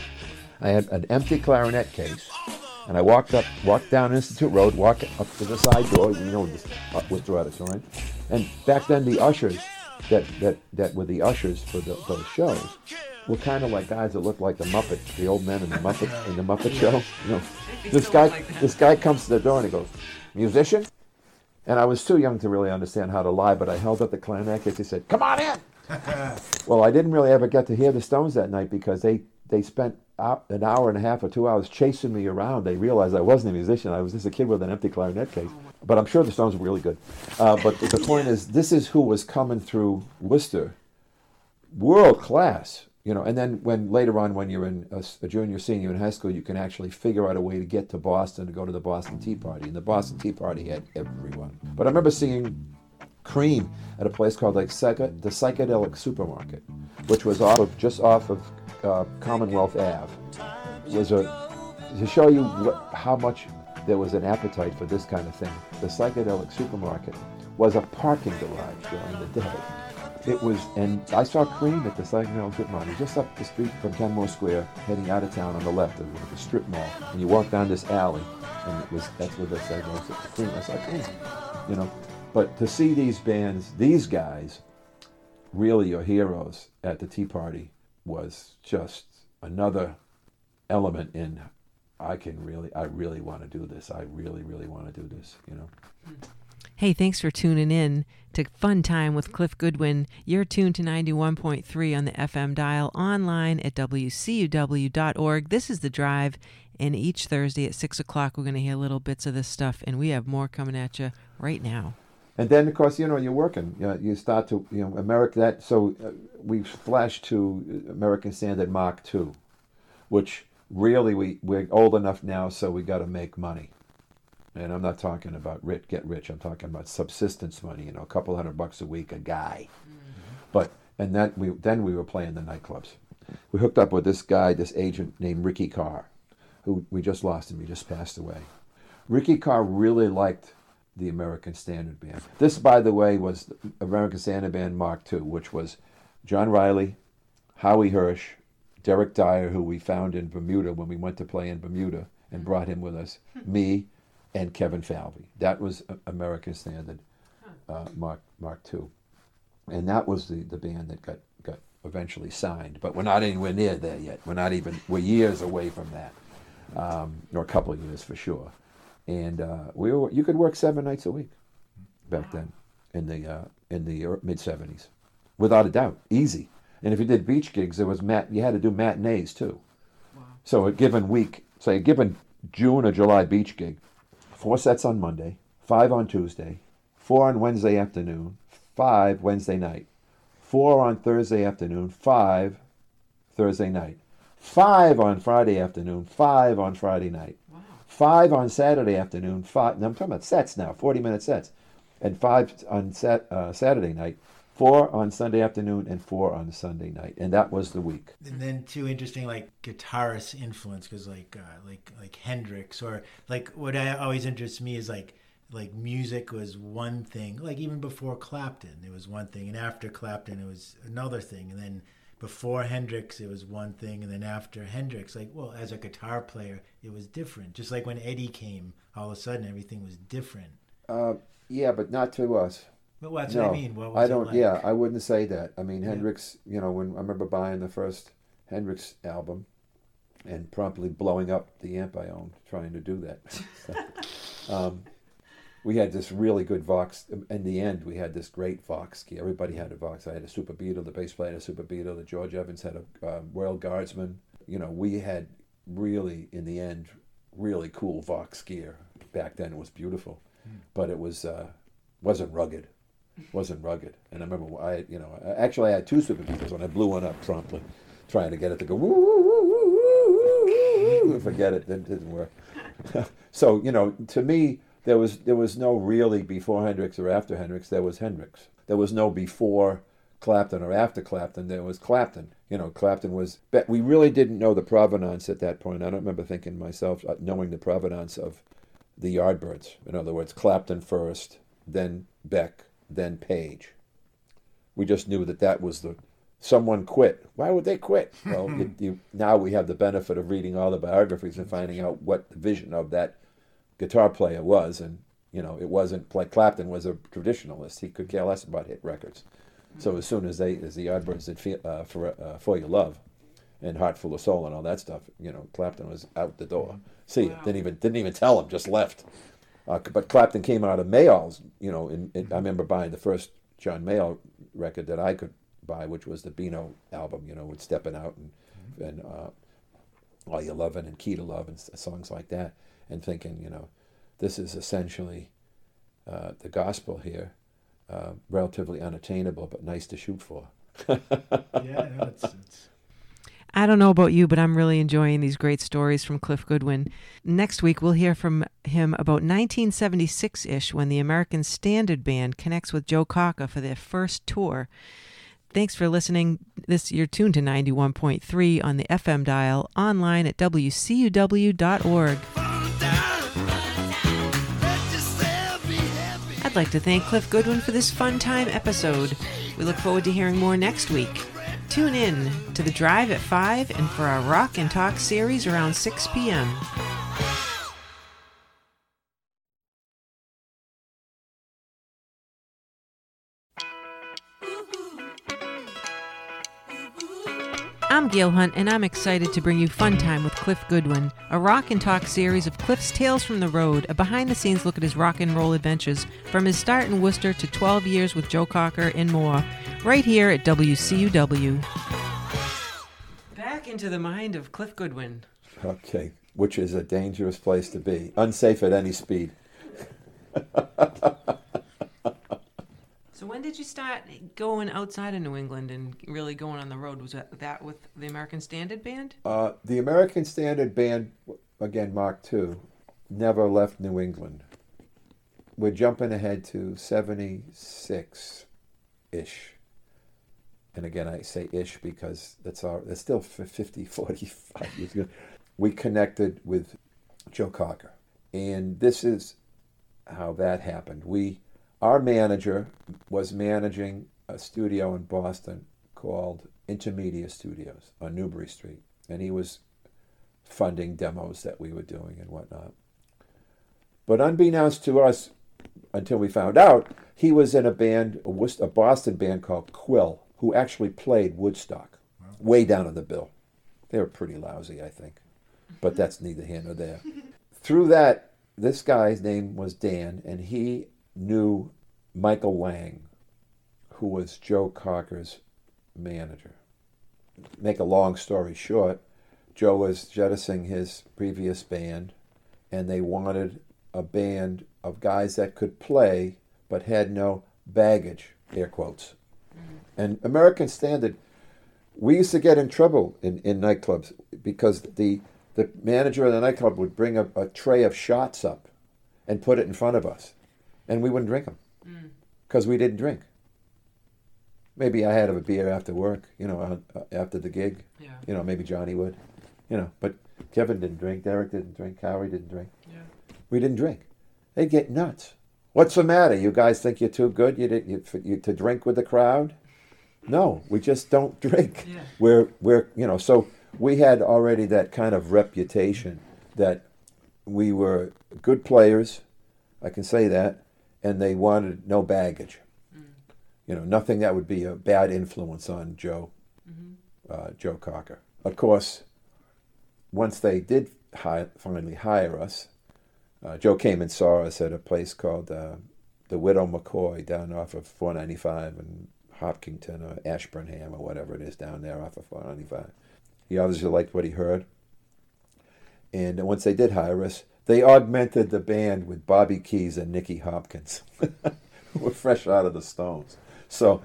I had an empty clarinet case, and I walked down Institute Road, walked up to the side door, you know, Worcester Auditorium, and back then the ushers that were the ushers for those shows were kind of like guys that looked like the Muppet, the old men in the Muppet Show. You know, this guy comes to the door and he goes, "Musician?" And I was too young to really understand how to lie, but I held up the clarinet case. He said, "Come on in." Well, I didn't really ever get to hear the Stones that night because they spent an hour and a half or 2 hours chasing me around. They realized I wasn't a musician. I was just a kid with an empty clarinet case. But I'm sure the Stones were really good. But the point is, this is who was coming through Worcester, world class. You know, and then later on, when you're in a junior, senior in high school, you can actually figure out a way to get to Boston to go to the Boston Tea Party. And the Boston Tea Party had everyone. But I remember seeing Cream at a place called the Psychedelic Supermarket, which was just off of Commonwealth Ave. It was to show you how much there was an appetite for this kind of thing. The Psychedelic Supermarket was a parking garage during the day. It was, and I saw Cream at the Psychedelic Supermarket, just up the street from Kenmore Square, heading out of town on the left of the strip mall. And you walk down this alley, and that's where the Psychedelic Cream. I saw Cream, you know. But to see these bands, these guys, really your heroes at the Tea Party, was just another element in, I really want to do this. I really want to do this, you know. Hey, thanks for tuning in to Fun Time with Cliff Goodwin. You're tuned to 91.3 on the FM dial, online at WCUW.org. This is The Drive, and each Thursday at 6 o'clock we're going to hear little bits of this stuff, and we have more coming at you right now. And then, of course, you know, you're working. You start to, you know, we flash to American Standard Mark II, which really we're old enough now, so we got to make money. And I'm not talking about get rich. I'm talking about subsistence money. You know, a couple $100 a week a guy. Mm-hmm. Then we were playing the nightclubs. We hooked up with this guy, this agent named Ricky Carr, who we just lost him. He just passed away. Ricky Carr really liked the American Standard Band. This, by the way, was the American Standard Band Mark II, which was John Riley, Howie Hirsch, Derek Dyer, who we found in Bermuda when we went to play in Bermuda and brought him with us, me, and Kevin Falvey. That was American Standard Mark II. And that was the band that got eventually signed. But we're not anywhere near there yet. We're years away from that, or a couple of years for sure. And you could work 7 nights a week back then in the mid-'70s, without a doubt, easy. And if you did beach gigs, you had to do matinees too. Wow. So a given week, say a given June or July beach gig, 4 sets on Monday, 5 on Tuesday, 4 on Wednesday afternoon, 5 Wednesday night, 4 on Thursday afternoon, 5 Thursday night, 5 on Friday afternoon, 5 on Friday night. 5 on Saturday afternoon, 5. Now I'm talking about sets now, 40-minute sets, and 5 on Saturday night, 4 on Sunday afternoon, and 4 on Sunday night, and that was the week. And then too interesting, like guitarist influence, because like Hendrix, or like what always interests me is like music was one thing, like even before Clapton it was one thing, and after Clapton it was another thing, and then before Hendrix, it was one thing, and then after Hendrix, like, well, as a guitar player, it was different. Just like when Eddie came, all of a sudden, everything was different. Yeah, but not to us. Well, that's what I mean. What was it like? Yeah, I wouldn't say that. I mean, Hendrix, you know, when I remember buying the first Hendrix album and promptly blowing up the amp I owned trying to do that. We had this really good Vox. In the end, we had this great Vox gear. Everybody had a Vox. I had a Super Beetle. The bass player had a Super Beetle. The George Evans had a Royal Guardsman. You know, we had really, in the end, really cool Vox gear. Back then, it was beautiful, but it wasn't rugged. Wasn't rugged. And I remember I had 2 Super Beetles when I blew one up promptly, trying to get it to go woo woo woo woo woo woo. Forget it. It didn't work. So, you know, to me, there was no really before Hendrix or after Hendrix. There was Hendrix. There was no before Clapton or after Clapton. There was Clapton. You know, Clapton was. But we really didn't know the provenance at that point. I don't remember thinking myself knowing the provenance of the Yardbirds. In other words, Clapton first, then Beck, then Page. We just knew that was the. Someone quit. Why would they quit? Well, now we have the benefit of reading all the biographies and finding out what the vision of that guitar player was. And, you know, it wasn't like Clapton was a traditionalist. He could care less about hit records. So as soon as the Yardbirds did For Your Love and Heart Full of Soul and all that stuff, you know, Clapton was out the door. See, wow. Didn't even tell him, just left. But Clapton came out of Mayall's, you know, I remember buying the first John Mayall record that I could buy, which was the Beano album, you know, with Steppin' Out and All You Lovin' and Key to Love and songs like that, and thinking, you know, this is essentially the gospel here, relatively unattainable, but nice to shoot for. Yeah, no, it's I don't know about you, but I'm really enjoying these great stories from Cliff Goodwin. Next week, we'll hear from him about 1976-ish, when the American Standard Band connects with Joe Cocker for their first tour. Thanks for listening. You're tuned to 91.3 on the FM dial, online at wcuw.org. I'd like to thank Cliff Goodwin for this fun time episode. We look forward to hearing more next week. Tune in to The Drive at 5 and for our Rock and Talk series around 6 p.m. I'm Gail Hunt, and I'm excited to bring you Fun Time with Cliff Goodwin, a rock and talk series of Cliff's Tales from the Road, a behind-the-scenes look at his rock and roll adventures from his start in Worcester to 12 years with Joe Cocker and more, right here at WCUW. Back into the mind of Cliff Goodwin. Okay, which is a dangerous place to be. Unsafe at any speed. So when did you start going outside of New England and really going on the road? Was that with the American Standard Band? The American Standard Band, again, Mark II, never left New England. We're jumping ahead to 76-ish. And again, I say ish because that's still 50, 45 years ago. We connected with Joe Cocker. And this is how that happened. Our manager was managing a studio in Boston called Intermedia Studios on Newbury Street, and he was funding demos that we were doing and whatnot. But unbeknownst to us, until we found out, he was in a band, a Boston band called Quill, who actually played Woodstock, way down on the bill. They were pretty lousy, I think, but that's neither here nor there. Through that, this guy's name was Dan, and he knew Michael Lang, who was Joe Cocker's manager. Make a long story short, Joe was jettisoning his previous band, and they wanted a band of guys that could play but had no baggage, air quotes. And American Standard, we used to get in trouble in nightclubs because the manager of the nightclub would bring a tray of shots up and put it in front of us, and we wouldn't drink them because we didn't drink. Maybe I had a beer after work, after the gig. Yeah. Maybe Johnny would, but Kevin didn't drink, Derek didn't drink, Howie didn't drink. Yeah. We didn't drink. They'd get nuts. What's the matter? You guys think you're too good to drink with the crowd? No, we just don't drink. Yeah. We're so we had already that kind of reputation that we were good players, I can say that, and they wanted no baggage. Nothing that would be a bad influence on Joe, Joe Cocker. Of course, once they did finally hire us, Joe came and saw us at a place called the Widow McCoy down off of 495 in Hopkinton or Ashburnham or whatever it is down there off of 495. He obviously liked what he heard. And once they did hire us, they augmented the band with Bobby Keys and Nicky Hopkins, who were fresh out of the Stones. So,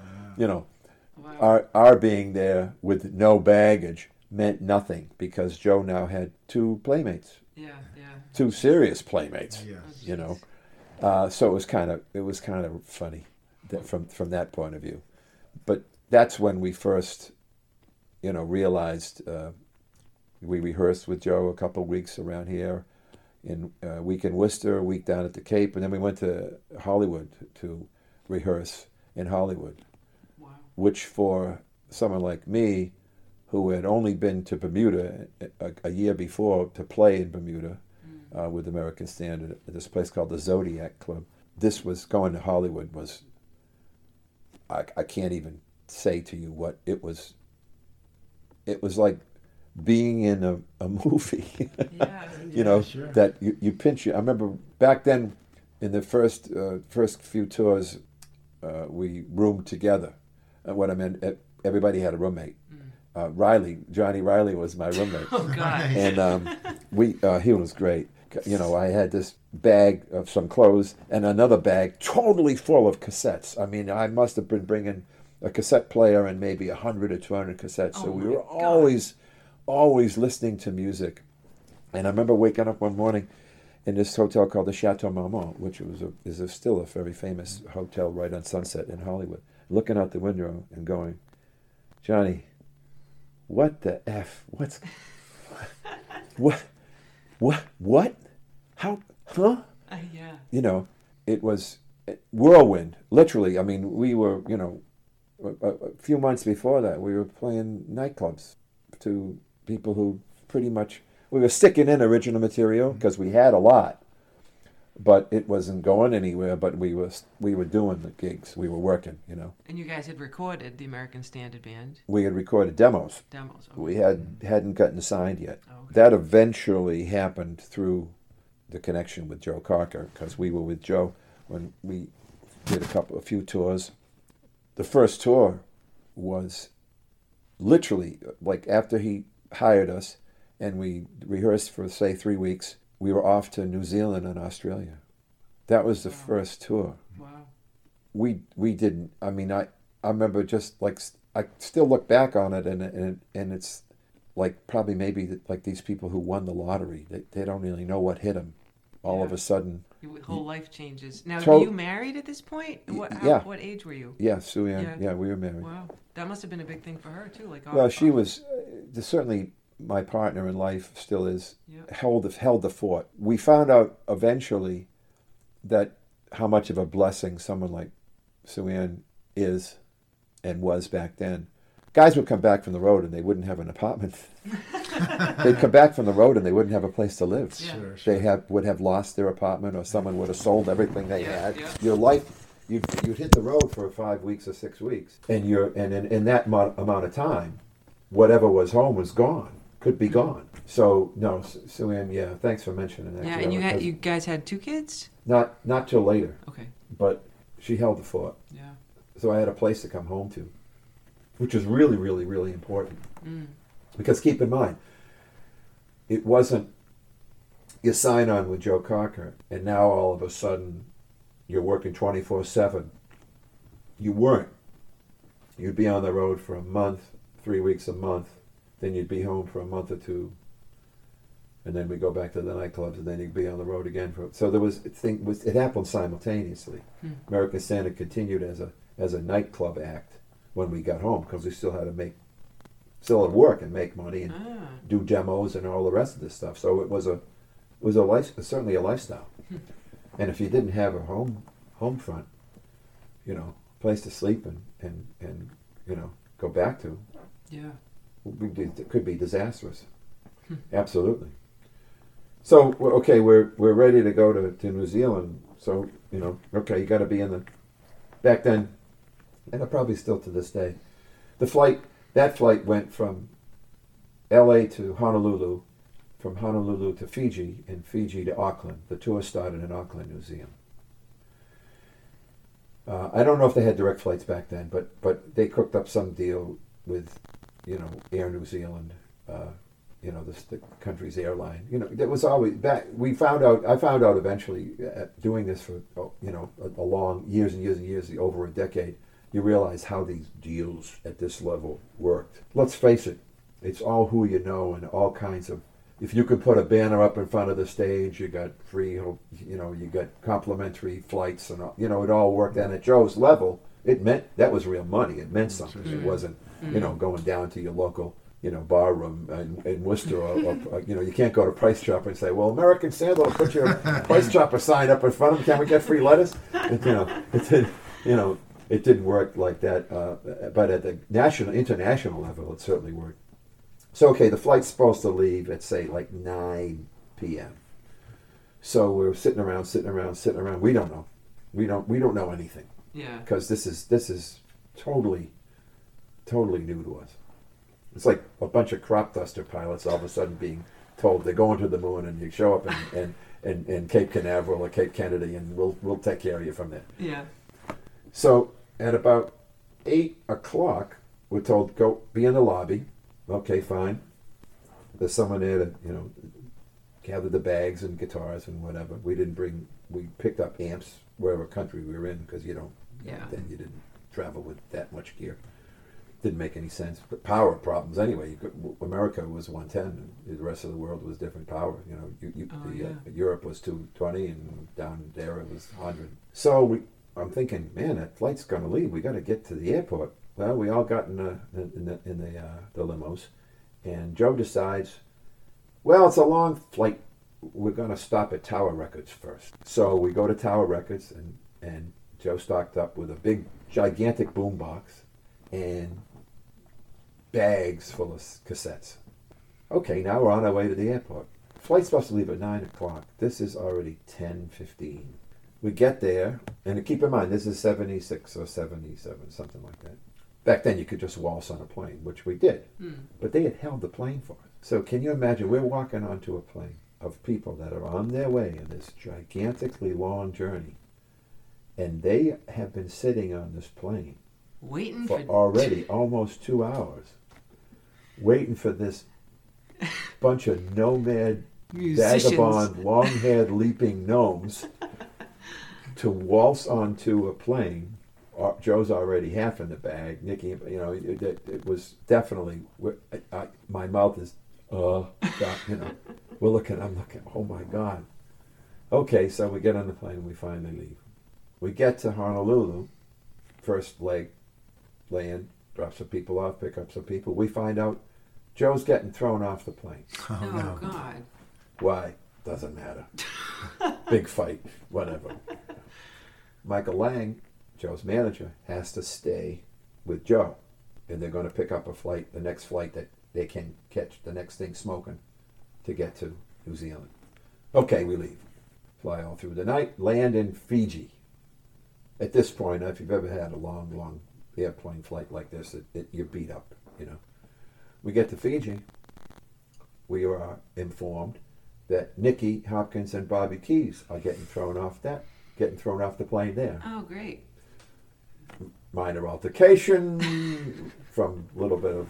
Wow. our being there with no baggage meant nothing because Joe now had two playmates. Yeah. Two serious playmates. Yes. So it was kind of funny from that point of view. But that's when we first realized we rehearsed with Joe a couple of weeks around here, in a week in Worcester, a week down at the Cape, and then we went to Hollywood to rehearse in Hollywood. Wow. Which for someone like me, who had only been to Bermuda a year before to play in Bermuda with American Standard at this place called the Zodiac Club, this was going to Hollywood was, I can't even say to you what it was. It was like being in a movie, Yeah. Sure. that you pinch you. I remember back then in the first few tours, we roomed together. And what I meant, everybody had a roommate. Johnny Riley was my roommate. Oh God. And he was great. I had this bag of some clothes and another bag totally full of cassettes. I mean, I must have been bringing a cassette player and maybe 100 or 200 cassettes. So we were always listening to music. And I remember waking up one morning in this hotel called the Chateau Marmont, which is still a very famous hotel right on Sunset in Hollywood, looking out the window and going, Johnny, what the F? What? How? Huh? Yeah. It was whirlwind, literally. I mean, we were, a few months before that, we were playing nightclubs to people who pretty much, we were sticking in original material because we had a lot, but it wasn't going anywhere. But we were doing the gigs. We were working. And you guys had recorded the American Standard Band We had recorded demos. demos. Okay. We hadn't gotten signed yet. Okay. That eventually happened through the connection with Joe Cocker, because we were with Joe when we did a few tours. The first tour was literally like after he hired us and we rehearsed for say 3 weeks, we were off to New Zealand and Australia. That was the first tour. Wow. We didn't, I mean, I remember just like, I still look back on it and it's like probably maybe like these people who won the lottery, they don't really know what hit them. All of a sudden. Your whole life changes. Now, So- were you married at this point? Yeah. What age were you? Yeah, Sue Ann, Yeah. yeah, we were married. Wow. That must have been a big thing for her, too. Well, she was certainly my partner in life, still is, Yeah. held the fort. We found out eventually that how much of a blessing someone like Sue Ann is and was back then. Guys would come back from the road and they wouldn't have an apartment. They'd come back from the road and they wouldn't have a place to live. Yeah. Sure. They would have lost their apartment, or someone would have sold everything they Yeah, had. yeah. Your life, you'd hit the road for 5 weeks or 6 weeks, and in that amount of time, whatever was home was gone. Could be gone. So no, Sue Ann, yeah, thanks for mentioning that. Yeah, Joe, and because you guys had 2 kids? not till later, Okay. but she held the fort. Yeah. So I had a place to come home to, which is really, really, really important. Mm. Because keep in mind, it wasn't you sign on with Joe Cocker and now all of a sudden you're working 24/7. You weren't. You'd be on the road for a month, 3 weeks a month, then you'd be home for a month or two, and then we go back to the nightclubs, and then you'd be on the road again. So it happened simultaneously. American Standard continued as a nightclub act when we got home, because we still had to work and make money and do demos and all the rest of this stuff. So it was certainly a lifestyle. And if you didn't have a home front, place to sleep and go back to, Yeah. it could be disastrous. Absolutely. So we're ready to go to New Zealand. So you got to be in the back then, and probably still to this day. That flight went from L.A. to Honolulu, from Honolulu to Fiji, and Fiji to Auckland. The tour started in Auckland, New Zealand. I don't know if they had direct flights back then, but they cooked up some deal with, Air New Zealand, the country's airline. There was always back. I found out eventually, doing this for a long years and years and years, over a decade. You realize how these deals at this level worked. Let's face it, it's all who you know and all kinds of. If you could put a banner up in front of the stage, you got free, you got complimentary flights and all, it all worked. And at Joe's level, that was real money. It meant something. It wasn't, going down to your local, bar room in Worcester, or you can't go to Price Chopper and say, well, American Santa will put your Price Chopper sign up in front of them. Can we get free lettuce? It didn't work like that. But at the international level, it certainly worked. So, okay, the flight's supposed to leave at, say, like 9 p.m. So we're sitting around. We don't know. We don't know anything. Yeah. Because this is totally new to us. It's like a bunch of crop duster pilots all of a sudden being told they're going to the moon, and you show up in Cape Canaveral or Cape Kennedy, and we'll take care of you from there. Yeah. So at about 8 o'clock, we're told, go be in the lobby. Okay, fine. There's someone there to, gather the bags and guitars and whatever. We picked up amps wherever country we were in, because then you didn't travel with that much gear. Didn't make any sense. But power problems anyway. America was 110, and the rest of the world was different power. Europe was 220, and down there it was 100. So I'm thinking, man, that flight's going to leave. We got to get to the airport. Well, we all got in the limos, and Joe decides, well, it's a long flight. We're going to stop at Tower Records first. So we go to Tower Records, and Joe stocked up with a big, gigantic boombox and bags full of cassettes. Okay, now we're on our way to the airport. Flight's supposed to leave at 9 o'clock. This is already 10:15. We get there, and keep in mind, this is 76 or 77, something like that. Back then, you could just waltz on a plane, which we did. But they had held the plane for us. So can you imagine, we're walking onto a plane of people that are on their way in this gigantically long journey, and they have been sitting on this plane Waiting for already almost 2 hours, waiting for this bunch of nomad, musicians, vagabond, long-haired leaping gnomes to waltz onto a plane. Joe's already half in the bag. Nikki, it was definitely. My mouth is, we're looking. I'm looking. Oh my God. Okay, so we get on the plane and we finally leave. We get to Honolulu. First leg, land, drop some people off, pick up some people. We find out Joe's getting thrown off the plane. Oh no. God. Why? Doesn't matter. Big fight. Whatever. Michael Lang, Joe's manager, has to stay with Joe, and they're going to pick up the next flight that they can catch, the next thing smoking, to get to New Zealand. Okay, we leave. Fly all through the night, land in Fiji. At this point, if you've ever had a long airplane flight like this, you're beat up, We get to Fiji. We are informed that Nicky Hopkins and Bobby Keys are getting thrown off the plane there. Oh, great. Minor altercation from a little bit of,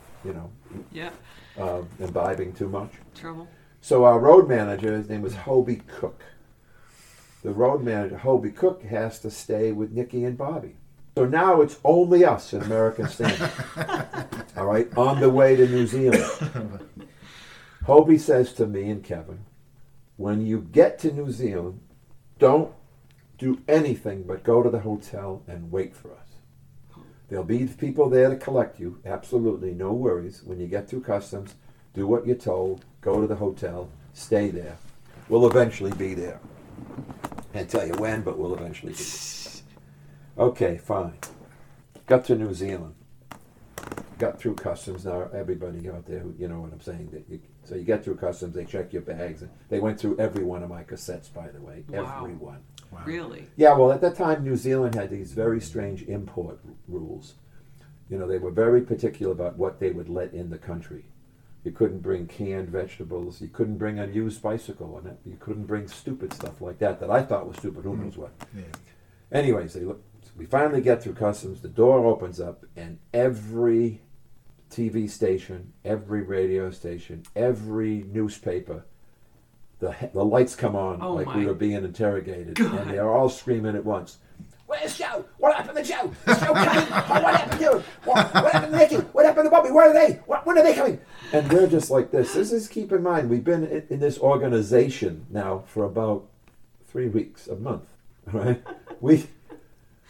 imbibing too much. Trouble. So our road manager, his name was Hobie Cook. The road manager, Hobie Cook, has to stay with Nicky and Bobby. So now it's only us in American Standard. All right, on the way to New Zealand. Hobie says to me and Kevin, when you get to New Zealand, don't do anything but go to the hotel and wait for us. There'll be people there to collect you. Absolutely, no worries. When you get through customs, do what you're told. Go to the hotel. Stay there. We'll eventually be there. Can't tell you when, but we'll eventually be there. Okay, fine. Got to New Zealand. Got through customs. Now, everybody out there, you know what I'm saying. So you get through customs, they check your bags. They went through every one of my cassettes, by the way. Wow. Every one. Wow. Really? Yeah, well, at that time, New Zealand had these very strange import rules. They were very particular about what they would let in the country. You couldn't bring canned vegetables. You couldn't bring a used bicycle on it. You couldn't bring stupid stuff like that I thought was stupid. Who knows what? Yeah. Anyways, we finally get through customs. The door opens up, and every TV station, every radio station, every newspaper, the lights come on we were being interrogated. God. And they're all screaming at once. Where's Joe? What happened to Joe? Is Joe coming? What happened to him? What happened to Nicky? What happened to Bobby? Where are they? When are they coming? And they're just like this. This is, keep in mind, we've been in this organization now for about 3 weeks, a month. Right?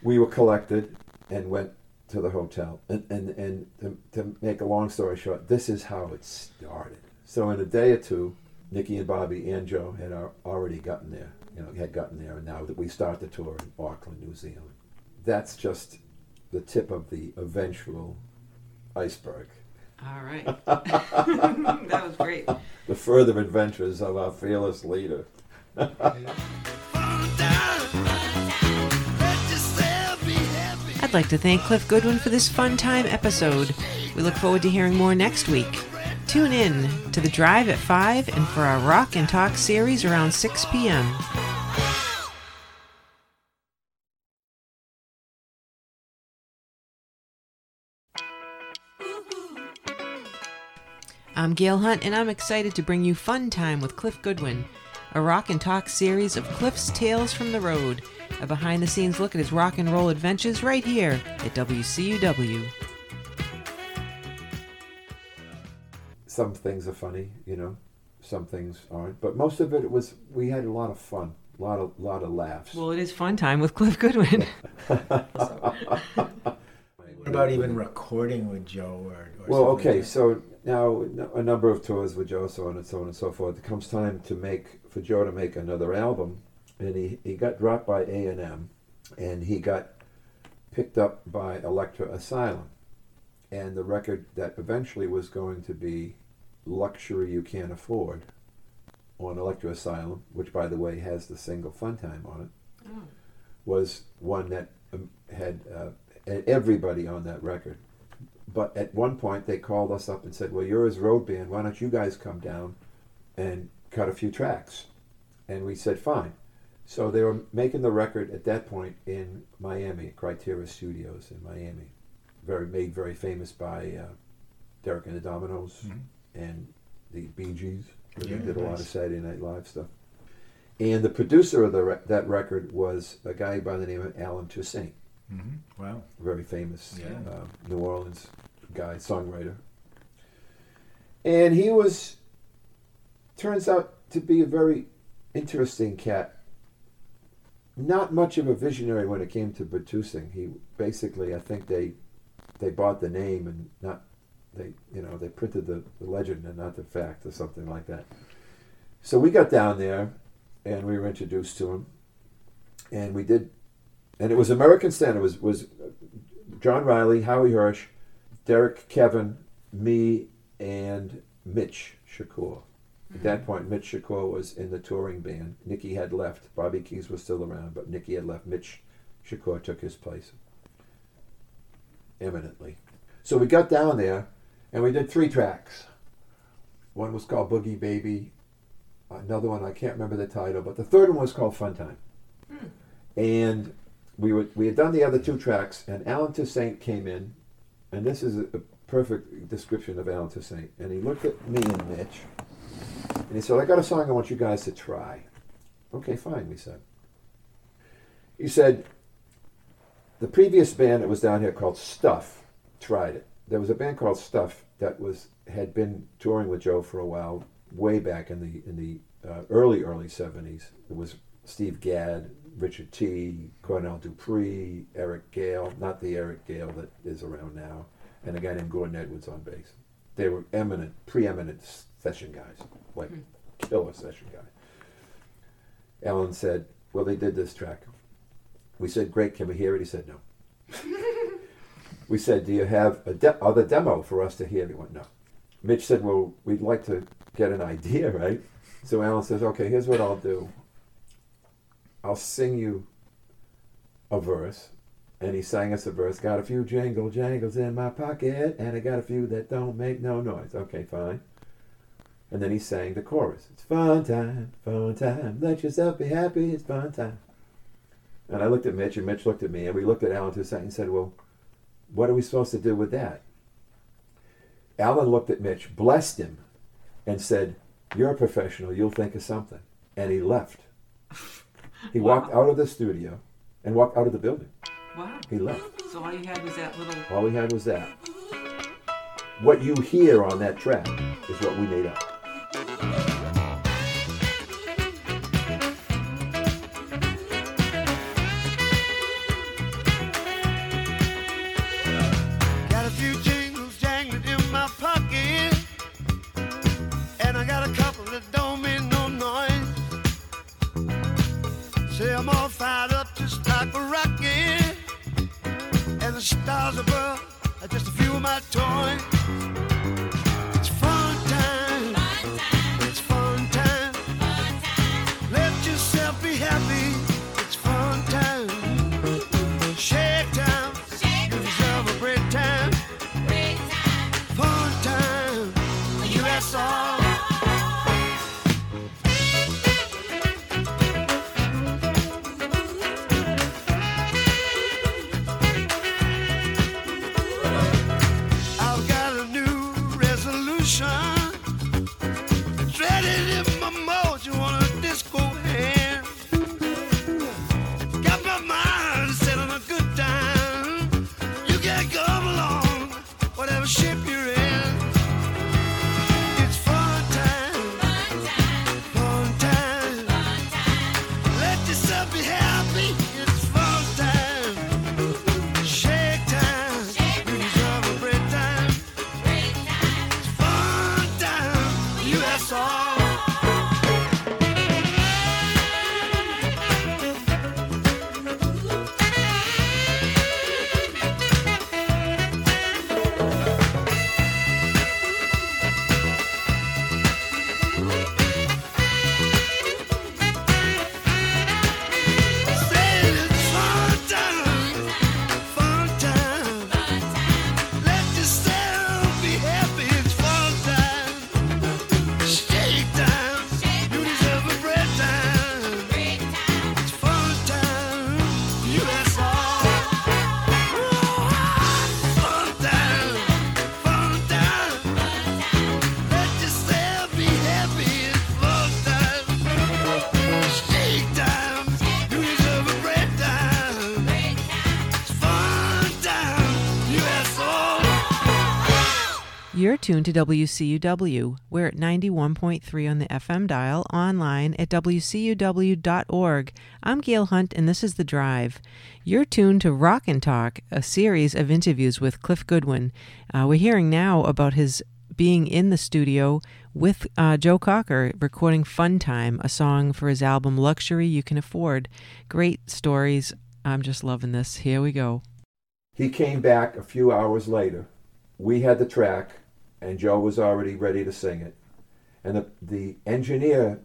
we were collected and went to the hotel. And to make a long story short, this is how it started. So in a day or two, Nicky and Bobby and Joe had already gotten there. And now that we start the tour in Auckland, New Zealand. That's just the tip of the eventual iceberg. All right. That was great. The further adventures of our fearless leader. I'd like to thank Cliff Goodwin for this fun time episode. We look forward to hearing more next week. Tune in to The Drive at 5 and for our Rock and Talk series around 6 p.m. I'm Gail Hunt, and I'm excited to bring you Fun Time with Cliff Goodwin, a Rock and Talk series of Cliff's Tales from the Road, a behind-the-scenes look at his rock and roll adventures right here at WCUW. Some things are funny, some things aren't, but most of it was, we had a lot of fun, a lot of laughs. Well, it is Fun Time with Cliff Goodwin. What about even recording with Joe or well, something okay, like that? so now a number of tours with Joe, so on and so on and so forth. It comes time for Joe to make another album, and he got dropped by A&M, and he got picked up by Elektra Asylum, and the record that eventually was going to be Luxury You Can't Afford on Elektra Asylum, which by the way has the single Fun Time on it, was one that had everybody on that record. But at one point they called us up and said, well, you're his road band, why don't you guys come down and cut a few tracks? And we said, fine. So they were making the record at that point in Miami, at Criteria Studios in Miami. Made very famous by Derek and the Dominoes and the Bee Gees. They did a lot of Saturday Night Live stuff. And the producer of that record was a guy by the name of Alan Toussaint. Mm-hmm. Wow. Very famous New Orleans guy, songwriter. And he turns out to be a very interesting cat. Not much of a visionary when it came to producing. He basically, I think they bought the name and they printed the legend and not the fact or something like that. So we got down there and we were introduced to him, and we did. And it was American Standard. It was John Riley, Howie Hirsch, Derek, Kevin, me, and Mitch Shakur. At that point, Mitch Shakur was in the touring band. Nicky had left. Bobby Keys was still around, but Nicky had left. Mitch Shakur took his place eminently. So we got down there, and we did 3 tracks. One was called Boogie Baby. Another one, I can't remember the title, but the third one was called Fun Time. And we had done the other 2 tracks, and Alan Toussaint came in, and this is a perfect description of Alan Toussaint. And he looked at me and Mitch, and he said, I got a song I want you guys to try. Okay, fine, we said. He said, the previous band that was down here called Stuff tried it. There was a band called Stuff that had been touring with Joe for a while, way back in the early 70s. It was Steve Gadd, Richard T., Cornell Dupree, Eric Gale, not the Eric Gale that is around now, and a guy named Gordon Edwards on bass. They were preeminent session guys, like killer session guys. Alan said, well, they did this track. We said, great, can we hear it? He said, no. We said, do you have other demo for us to hear? He went, no. Mitch said, well, we'd like to get an idea, right? So Alan says, okay, here's what I'll do. I'll sing you a verse. And he sang us a verse. Got a few jangle jangles in my pocket, and I got a few that don't make no noise. Okay, fine. And then he sang the chorus. It's fun time, let yourself be happy, it's fun time. And I looked at Mitch, and Mitch looked at me, and we looked at Alan Toussaint and said, well, what are we supposed to do with that? Alan looked at Mitch, blessed him, and said, you're a professional, you'll think of something. And he left. He walked out of the studio and walked out of the building. Wow. He left. So all you had was that little... All we had was that. What you hear on that track is what we made up. stars above are just a few of my toys. It's fun time. It's fun time. Let yourself be happy. It's fun time. Shake time. You deserve a great time. Fun time. USR. I've got a new resolution. Dreaded in my mojo on a disco hand. Got my mind set on a good time. You can come along, whatever ship you're in. It's fun time. Fun time. Let yourself be happy. It's fun time. Shake time. You deserve a great time. It's fun time. USR. Saying it's fun time. Fun time. Let yourself be happy. It's fun time. Shake time. You deserve a great time. It's fun time. USR. Fun time. Fun time. Let yourself be happy. It's fun time. Shake time. You deserve a great time. It's fun time. USR. You're tuned to WCUW. We're at 91.3 on the FM dial, online at WCUW.org. I'm Gail Hunt, and this is The Drive. You're tuned to Rock and Talk, a series of interviews with Cliff Goodwin. We're hearing now about his being in the studio with Joe Cocker, recording Fun Time, a song for his album Luxury You Can Afford. Great stories. I'm just loving this. Here we go. He came back a few hours later. We had the track, and Joe was already ready to sing it. And the engineer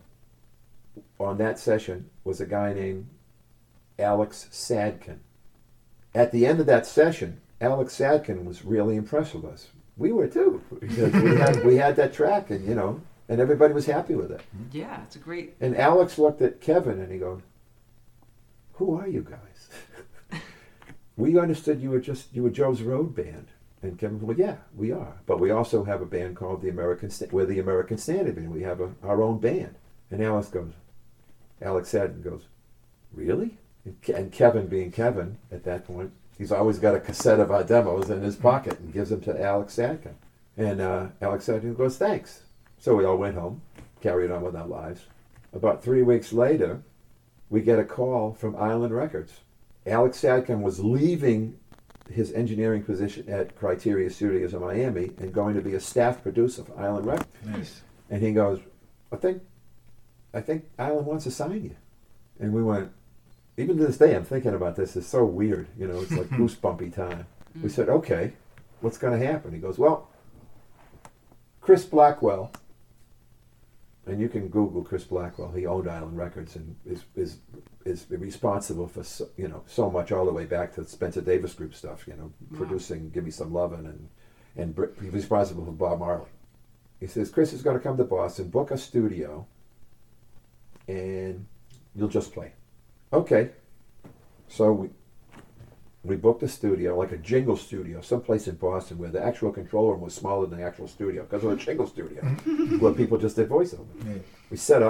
on that session was a guy named Alex Sadkin. At the end of that session, Alex Sadkin was really impressed with us. We were too. Because we had that track, and and everybody was happy with it. Yeah, it's a great... And Alex looked at Kevin and he goes, "Who are you guys?" We understood you were Joe's road band. And Kevin, well, yeah, we are. But we also have a band called we're the American Standard Band. We have our own band. And Alex Sadkin goes, "Really?" And Kevin, being Kevin at that point, he's always got a cassette of our demos in his pocket and gives them to Alex Sadkin. And Alex Sadkin goes, "Thanks." So we all went home, carried on with our lives. About 3 weeks later, we get a call from Island Records. Alex Sadkin was leaving his engineering position at Criteria Studios in Miami and going to be a staff producer for Island Records. Nice. And he goes, I think Island wants to sign you. And we went, even to this day, I'm thinking about this. It's so weird. It's like goosebumpy time. We said, okay, what's going to happen? He goes, well, Chris Blackwell, and you can Google Chris Blackwell. He owned Island Records and is responsible for so much, all the way back to Spencer Davis Group stuff. Producing "Give Me Some Lovin'" and he's responsible for Bob Marley. He says Chris is going to come to Boston, book a studio, and you'll just play. Okay, so we booked a studio, like a jingle studio, someplace in Boston where the actual control room was smaller than the actual studio because it was a jingle studio where people just did voiceover. Yeah. We set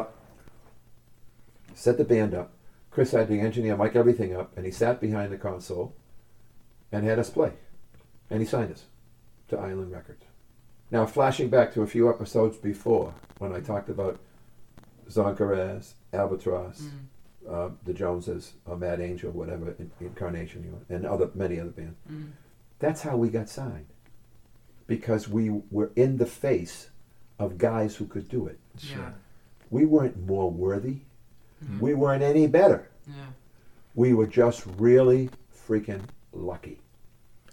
the band up. Chris had the engineer mic everything up, and he sat behind the console and had us play. And he signed us to Island Records. Now, flashing back to a few episodes before, when I talked about Zonkarez, Albatross, the Joneses, Mad Angel, whatever incarnation and many other bands. That's how we got signed, because we were in the face of guys who could do it. Sure. We weren't more worthy. We weren't any better. Yeah. We were just really freaking lucky.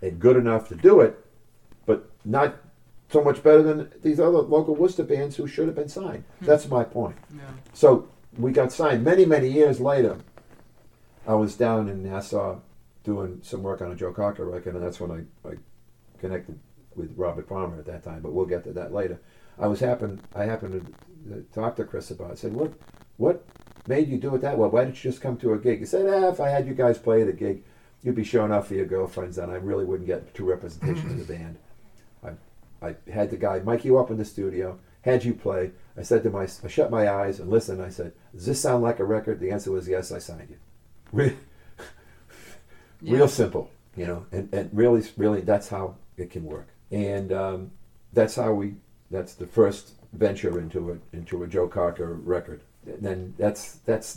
and good enough to do it, but not so much better than these other local Worcester bands who should have been signed. That's my point. Yeah. So we got signed. Many, many years later, I was down in Nassau doing some work on a Joe Cocker record, and that's when I connected with Robert Palmer at that time, but we'll get to that later. I happened to talk to Chris about it. I said, what made you do it that way? Why didn't you just come to a gig? He said, if I had you guys play at a gig, you'd be showing off for your girlfriends, and I really wouldn't get true representation of the band. I had the guy mic you up in the studio, had you play. I said I shut my eyes and listened. I said, does this sound like a record? The answer was yes, I signed you. Real simple, and really that's how it can work. And that's the first venture into a Joe Cocker record. And then that's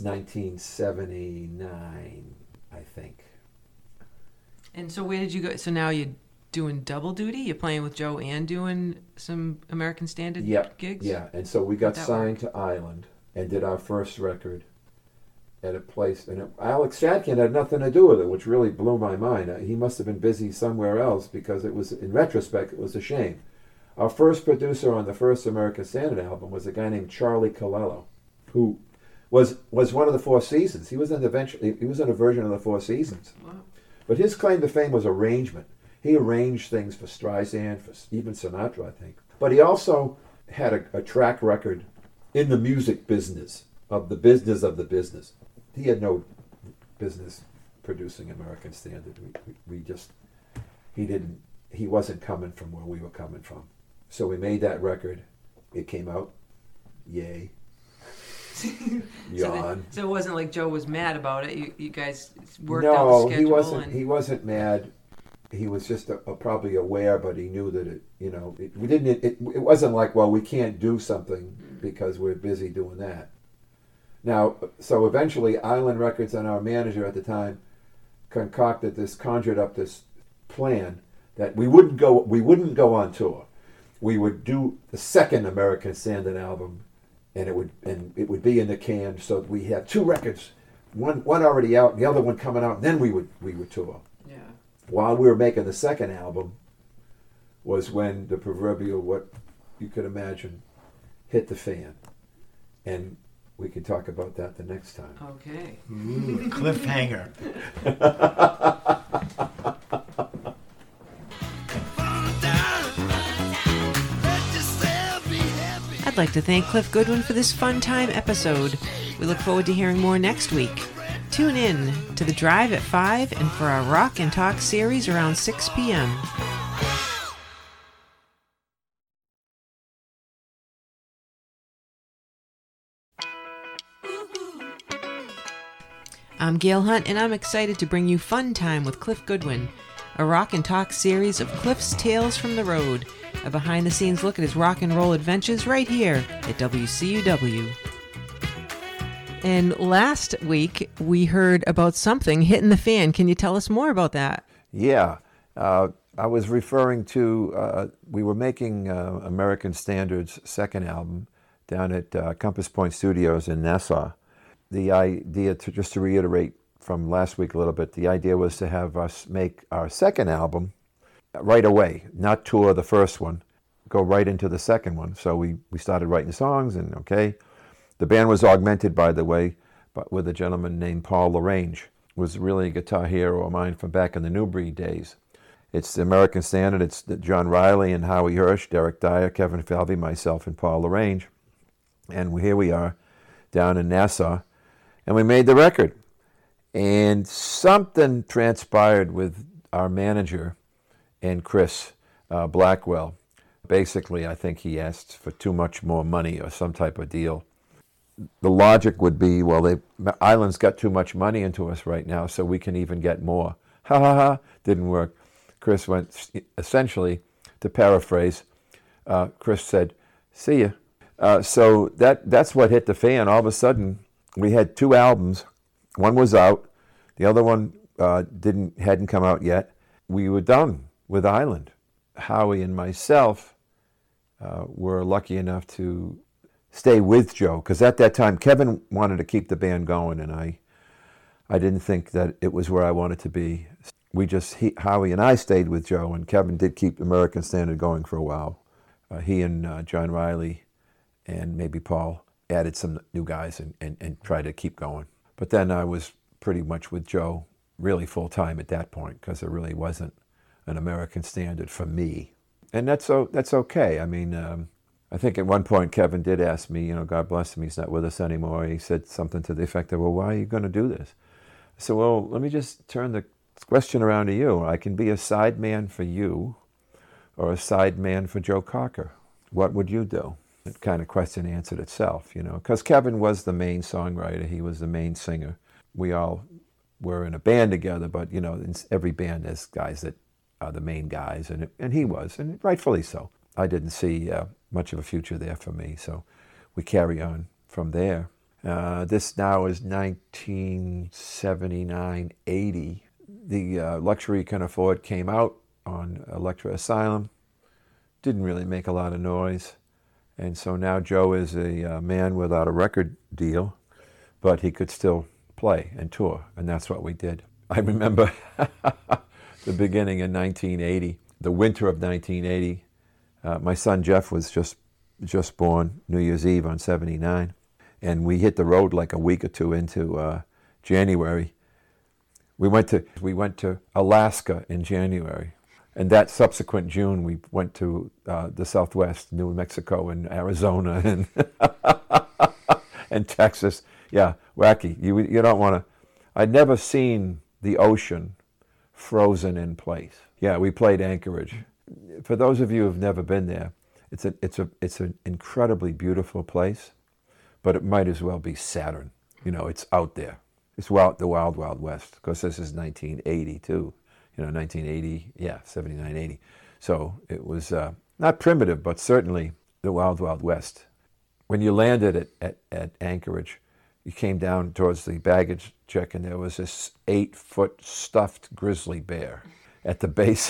1979, I think. And so where did you go? So now you're doing double duty? You're playing with Joe and doing some American Standard gigs? Yeah, and so we got signed to Island and did our first record at a place. And Alex Shadkin had nothing to do with it, which really blew my mind. He must have been busy somewhere else because it was, in retrospect, it was a shame. Our first producer on the first American Standard album was a guy named Charlie Colello, who was one of the Four Seasons. He was in a version of the Four Seasons. Wow. But his claim to fame was arrangement. He arranged things for Streisand, for even Sinatra, I think. But he also had a track record in the music business of the business. He had no business producing American Standard. He wasn't coming from where we were coming from. So we made that record. It came out. Yay. Yawn. So it wasn't like Joe was mad about it. You guys worked out the schedule. No, he wasn't mad. He was just probably aware, but he knew that it wasn't like, well, we can't do something because we're busy doing that. Now, so eventually Island Records and our manager at the time conjured up this plan that we wouldn't go on tour. We would do the second American Standard album, and it would be in the can. So we had two records, one already out, and the other one coming out, and then we would tour. Yeah. While we were making the second album, was when the proverbial, what you could imagine, hit the fan, and we can talk about that the next time. Okay. Ooh, cliffhanger. I'd like to thank Cliff Goodwin for this fun time episode. We look forward to hearing more next week. Tune in to The Drive at 5 and for our Rock and Talk series around 6 p.m. I'm Gail Hunt, and I'm excited to bring you Fun Time with Cliff Goodwin, a Rock and Talk series of Cliff's Tales from the Road, a behind-the-scenes look at his rock and roll adventures right here at WCUW. And last week, we heard about something hitting the fan. Can you tell us more about that? Yeah. I was referring to, we were making American Standard's second album down at Compass Point Studios in Nassau. The idea, just to reiterate from last week a little bit, the idea was to have us make our second album right away, not tour the first one, go right into the second one. So we started writing songs, and the band was augmented, by the way, but with a gentleman named Paul LaRange, who was really a guitar hero of mine from back in the New Breed days. It's the American Standard. It's John Riley and Howie Hirsch, Derek Dyer, Kevin Falvey, myself, and Paul LaRange. And here we are down in Nassau, and we made the record. And something transpired with our manager and Chris Blackwell. Basically, I think he asked for too much more money or some type of deal. The logic would be, well, Island's got too much money into us right now, so we can even get more. Ha ha ha, didn't work. Chris went, essentially, to paraphrase, Chris said, see ya. So that's what hit the fan. All of a sudden, we had two albums. One was out. The other one hadn't come out yet. We were done with Island. Howie and myself were lucky enough to stay with Joe, because at that time Kevin wanted to keep the band going, and I didn't think that it was where I wanted to be. Howie and I stayed with Joe, and Kevin did keep American Standard going for a while. He and John Riley and maybe Paul added some new guys and tried to keep going. But then I was pretty much with Joe really full time at that point, because there really wasn't an American Standard for me. And that's okay. I mean, I think at one point Kevin did ask me, God bless him, he's not with us anymore. He said something to the effect of, well, why are you going to do this? I said, well, let me just turn the question around to you. I can be a side man for you or a side man for Joe Cocker. What would you do? That kind of question answered itself, because Kevin was the main songwriter. He was the main singer. We all were in a band together, but, in every band there's guys that are the main guys, and he was, and rightfully so. I didn't see much of a future there for me, so we carry on from there. This now is 1979, 80. The Luxury You Can Afford came out on Elektra Asylum. Didn't really make a lot of noise. And so now Joe is a man without a record deal, but he could still play and tour, and that's what we did. I remember the beginning in 1980, the winter of 1980. My son Jeff was just born New Year's Eve on 79, and we hit the road like a week or two into January. We went to Alaska in January, and that subsequent June we went to the Southwest, New Mexico and Arizona and and Texas. Yeah, wacky. You don't want to. I'd never seen the ocean frozen in place. Yeah, we played Anchorage. For those of you who've never been there, it's an incredibly beautiful place, but it might as well be Saturn. It's out there. It's the wild, wild west. Of course, this is 1982. 1980, 79, 80. So it was not primitive, but certainly the wild, wild west. When you landed at Anchorage, you came down towards the baggage check, and there was this 8-foot stuffed grizzly bear at the base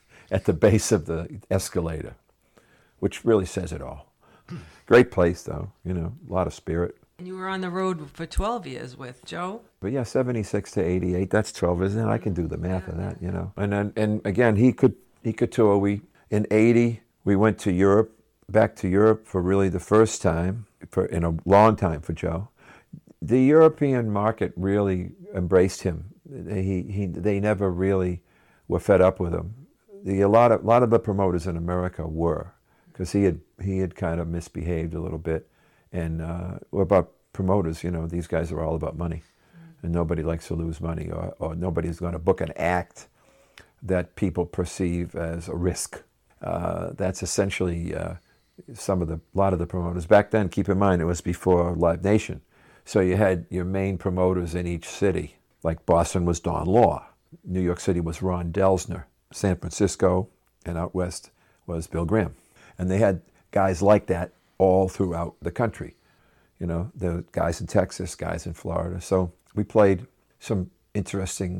of the escalator, which really says it all. Great place, though. A lot of spirit. And you were on the road for 12 years with Joe? But 76 to 88, that's 12, isn't it? I can do the math of that, And again, he could tour. In 80, we went to Europe, back to Europe for really the first time in a long time for Joe. The European market really embraced him. They never really were fed up with him. A lot of the promoters in America were, because he had kind of misbehaved a little bit. And about promoters, these guys are all about money, and nobody likes to lose money, or nobody's going to book an act that people perceive as a risk. That's essentially a lot of the promoters back then. Keep in mind, it was before Live Nation, so you had your main promoters in each city. Like Boston was Don Law, New York City was Ron Delsner, San Francisco and out west was Bill Graham, and they had guys like that all throughout the country. The guys in Texas, guys in Florida. So we played some interesting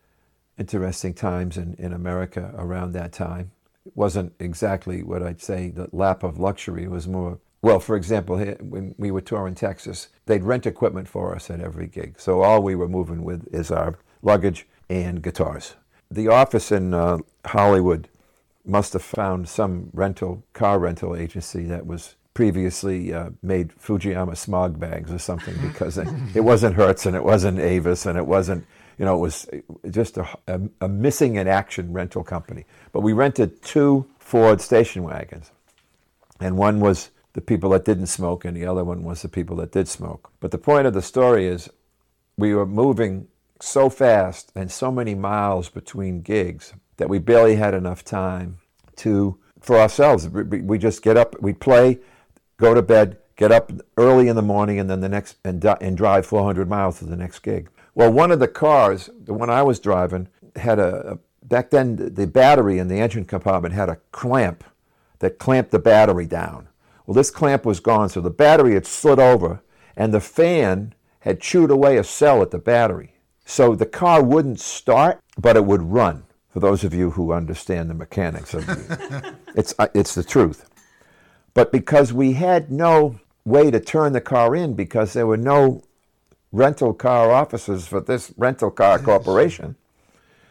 times in America around that time. It wasn't exactly what I'd say the lap of luxury. It was more, well, for example, when we would tour in Texas, they'd rent equipment for us at every gig. So all we were moving with is our luggage and guitars. The office in Hollywood must have found some car rental agency that was previously made Fujiyama smog bags or something, because it wasn't Hertz and it wasn't Avis and it wasn't, it was just a missing in action rental company. But we rented 2 Ford station wagons, and one was the people that didn't smoke and the other one was the people that did smoke. But the point of the story is we were moving so fast and so many miles between gigs that we barely had enough time for ourselves. We just get up, we'd play, go to bed, get up early in the morning, and then and drive 400 miles to the next gig. Well, one of the cars, the one I was driving, had back then the battery in the engine compartment had a clamp that clamped the battery down. Well, this clamp was gone, so the battery had slid over, and the fan had chewed away a cell at the battery. So the car wouldn't start, but it would run. For those of you who understand the mechanics of it's the truth. But because we had no way to turn the car in, because there were no rental car offices for this rental car corporation,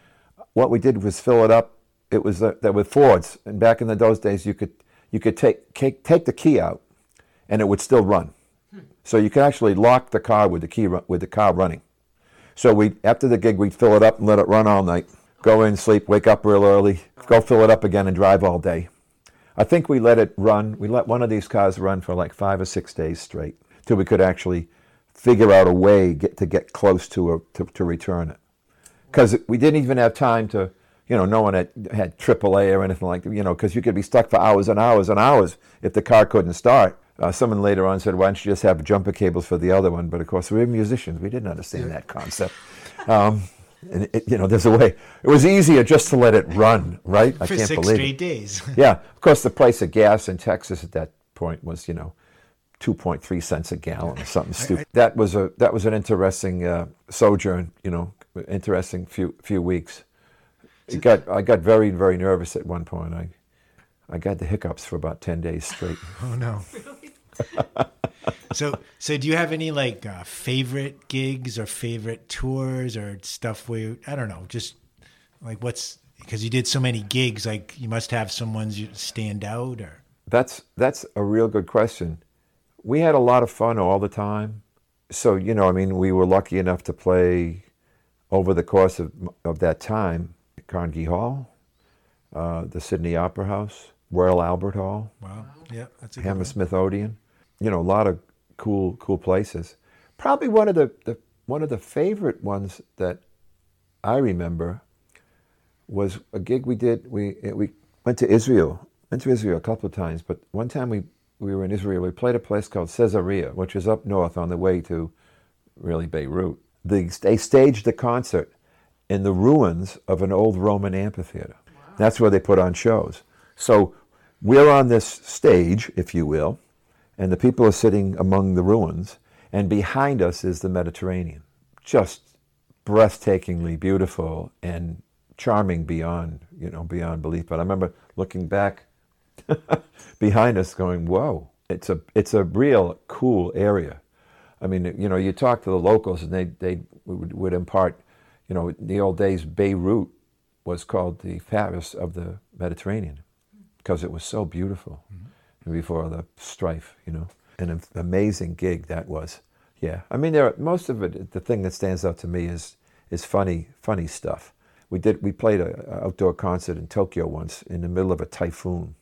what we did was fill it up. It was there were Fords, and back in those days, you could take the key out, and it would still run. So you could actually lock the car with the car running. So after the gig, we'd fill it up and let it run all night. Go in, sleep, wake up real early, go fill it up again, and drive all day. I think we let it run. We let one of these cars run for like 5 or 6 days straight till we could actually figure out a way to get close to return it. Because we didn't even have time to, no one had AAA or anything like that, because you could be stuck for hours and hours and hours if the car couldn't start. Someone later on said, why don't you just have jumper cables for the other one? But of course, we were musicians. We didn't understand that concept. And there's a way. It was easier just to let it run, right? I can't believe it. For 6 straight days. Yeah. Of course, the price of gas in Texas at that point was, 2.3 cents a gallon or something stupid. That was an interesting sojourn, interesting few weeks. I got very, very nervous at one point. I got the hiccups for about 10 days straight. Oh no. So do you have any favorite gigs or favorite tours or stuff where I don't know, just like because you did so many gigs, like you must have some ones you stand out or? That's a real good question. We had a lot of fun all the time. So, we were lucky enough to play over the course of that time, Carnegie Hall, the Sydney Opera House, Royal Albert Hall. Wow. Yeah, that's a Hammersmith Odeon. A lot of cool places. Probably one of the favorite ones that I remember was a gig we did. We went to Israel. A couple of times, but one time we were in Israel. We played a place called Caesarea, which is up north on the way to really Beirut. They staged the concert in the ruins of an old Roman amphitheater. Wow. That's where they put on shows. So we're on this stage, if you will, and the people are sitting among the ruins, and behind us is the Mediterranean. Just breathtakingly beautiful and charming beyond belief. But I remember looking back behind us going, whoa, it's a real cool area. I mean, you talk to the locals and they would impart, in the old days, Beirut was called the Paris of the Mediterranean because it was so beautiful before the strife, An amazing gig that was. Yeah. I mean, most of it, the thing that stands out to me is funny stuff. We played an outdoor concert in Tokyo once in the middle of a typhoon.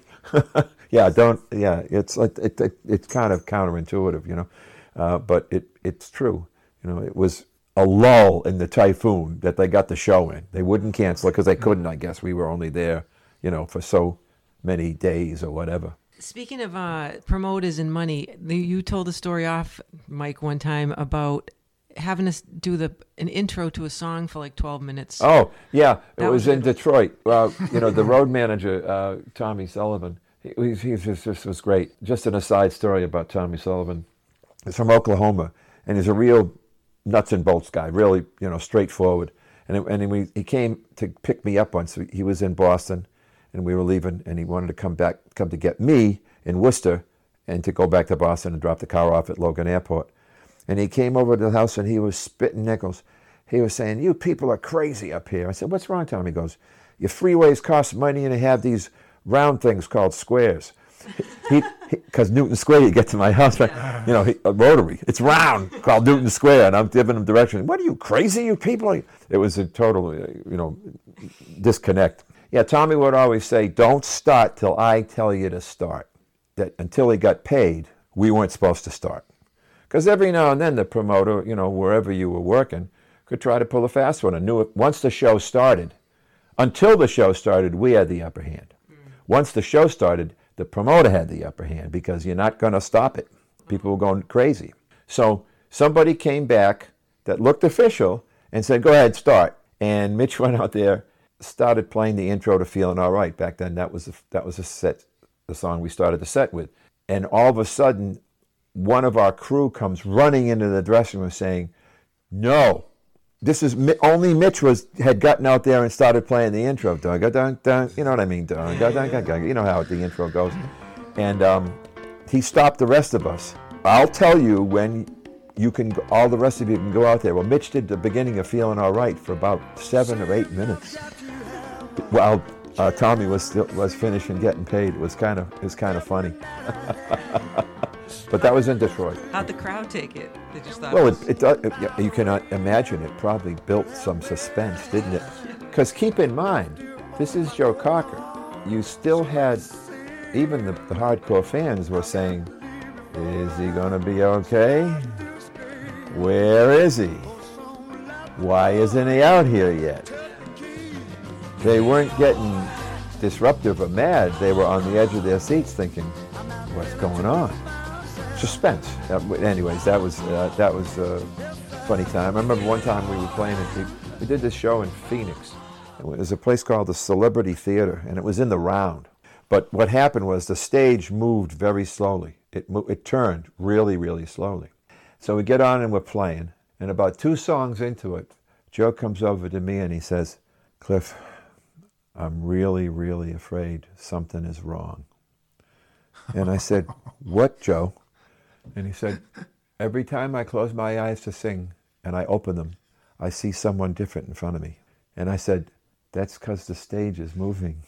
It's kind of counterintuitive, but it's true. It was a lull in the typhoon that they got the show in. They wouldn't cancel it because they couldn't, I guess. We were only there, for so many days or whatever. Speaking of promoters and money, you told a story off, Mike, one time about having us do an intro to a song for like 12 minutes. Oh, yeah. It was in Detroit. The road manager, Tommy Sullivan, he just was great. Just an aside story about Tommy Sullivan. He's from Oklahoma, and he's a real nuts and bolts guy, really, straightforward. And he came to pick me up once. He was in Boston, and we were leaving, and he wanted to come to get me in Worcester and to go back to Boston and drop the car off at Logan Airport. And he came over to the house, and he was spitting nickels. He was saying, you people are crazy up here. I said, what's wrong, Tom? He goes, your freeways cost money, and they have these round things called squares. Because Newton Square, you get to my house, a rotary. It's round, called Newton Square, and I'm giving him directions. What are you, crazy, you people? It was a total, disconnect. Yeah, Tommy would always say, don't start till I tell you to start. That until he got paid, we weren't supposed to start. Because every now and then the promoter, wherever you were working, could try to pull a fast one. And knew it once the show started. Until the show started, we had the upper hand. Once the show started, the promoter had the upper hand because you're not going to stop it. People were going crazy. So somebody came back that looked official and said, go ahead, start. And Mitch went out there, started playing the intro to Feeling All Right. Back then, that was the song we started the set with. And all of a sudden, one of our crew comes running into the dressing room saying, no, this is only Mitch had gotten out there and started playing the intro. Dun, dun, dun, you know what I mean? Dun, dun, dun, dun, dun, you know how the intro goes. And he stopped the rest of us. I'll tell you when you can, all the rest of you can go out there. Well, Mitch did the beginning of Feeling All Right for about 7 or 8 minutes while Tommy was finishing getting paid. It was kind of funny. But that was in Detroit. How'd the crowd take it? They just thought. Well, you cannot imagine it probably built some suspense, didn't it? Because keep in mind, this is Joe Cocker. You still had, even the hardcore fans were saying, "Is he going to be okay? Where is he? Why isn't he out here yet?" They weren't getting disruptive or mad. They were on the edge of their seats thinking, "What's going on?" Suspense. Anyways, that was a funny time. I remember one time we were playing it. We did this show in Phoenix. It was a place called the Celebrity Theater, and it was in the Round. But what happened was the stage moved very slowly. It turned really, really slowly. So we get on and we're playing, and about 2 songs into it, Joe comes over to me and he says, "Cliff, I'm really, really afraid something is wrong." And I said, "What, Joe?" And he said, "Every time I close my eyes to sing and I open them, I see someone different in front of me." And I said, "That's because the stage is moving."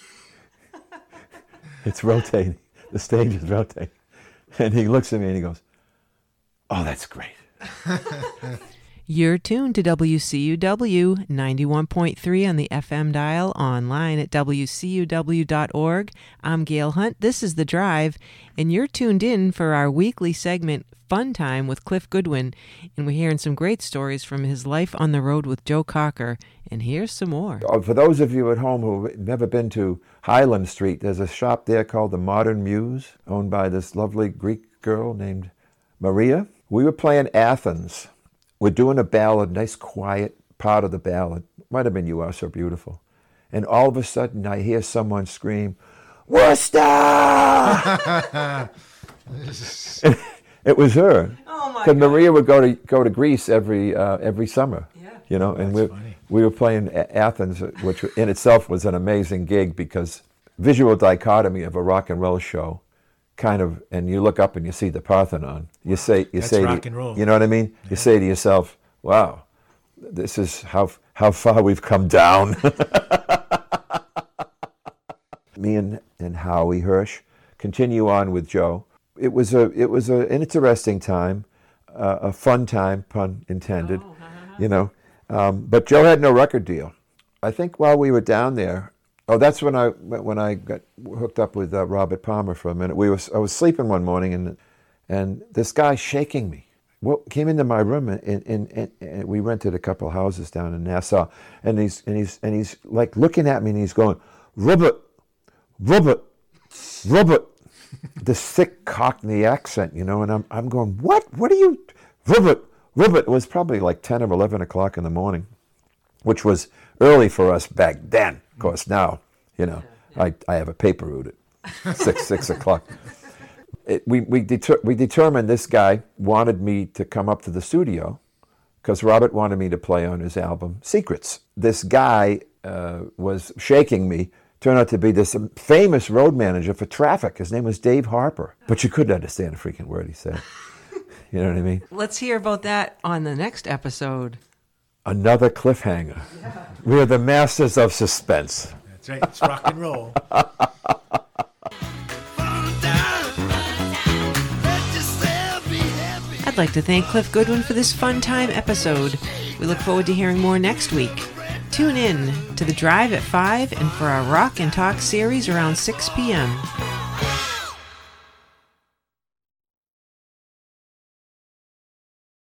It's rotating. The stage is rotating. And he looks at me and he goes, "Oh, that's great." You're tuned to WCUW 91.3 on the FM dial, online at WCUW.org. I'm Gail Hunt. This is The Drive, and you're tuned in for our weekly segment, Fun Time with Cliff Goodwin. And we're hearing some great stories from his life on the road with Joe Cocker. And here's some more. For those of you at home who've never been to Highland Street, there's a shop there called the Modern Muse, owned by this lovely Greek girl named Maria. We were playing Athens. We're doing a ballad, nice quiet part of the ballad. Might have been "You Are So Beautiful." And all of a sudden I hear someone scream, "Worcester!" It was her. Oh my Because Maria would go to Greece every summer. Yeah. You know, and That's funny. we were playing Athens, which in itself was an amazing gig because visual dichotomy of a rock and roll show. Kind of, and you look up and you see the Parthenon. You say rock and roll. You know what I mean? Yeah. You say to yourself, "Wow, this is how far we've come down." Me and Howie Hirsch continue on with Joe. It was an interesting time, a fun time, pun intended. You know, but Joe had no record deal. I think while we were down there. Oh, that's when I got hooked up with Robert Palmer for a minute. I was sleeping one morning and this guy shaking me. Came into my room and we rented a couple houses down in Nassau, and he's like looking at me and he's going, "Robert, Robert, Robert," this thick Cockney accent, you know, and I'm going, "What? What are you, Robert, Robert?" It was probably like 10 or 11 o'clock in the morning, which was early for us back then. Of course, now, you know, I have a paper route at 6 o'clock. We determined this guy wanted me to come up to the studio because Robert wanted me to play on his album Secrets. This guy was shaking me. Turned out to be this famous road manager for Traffic. His name was Dave Harper. But you couldn't understand a freaking word he said. You know what I mean? Let's hear about that on the next episode. Another cliffhanger. Yeah. We are the masters of suspense. That's right. It's rock and roll. I'd like to thank Cliff Goodwin for this Fun Time episode. We look forward to hearing more next week. Tune in to The Drive at 5 and for our Rock and Talk series around 6 p.m.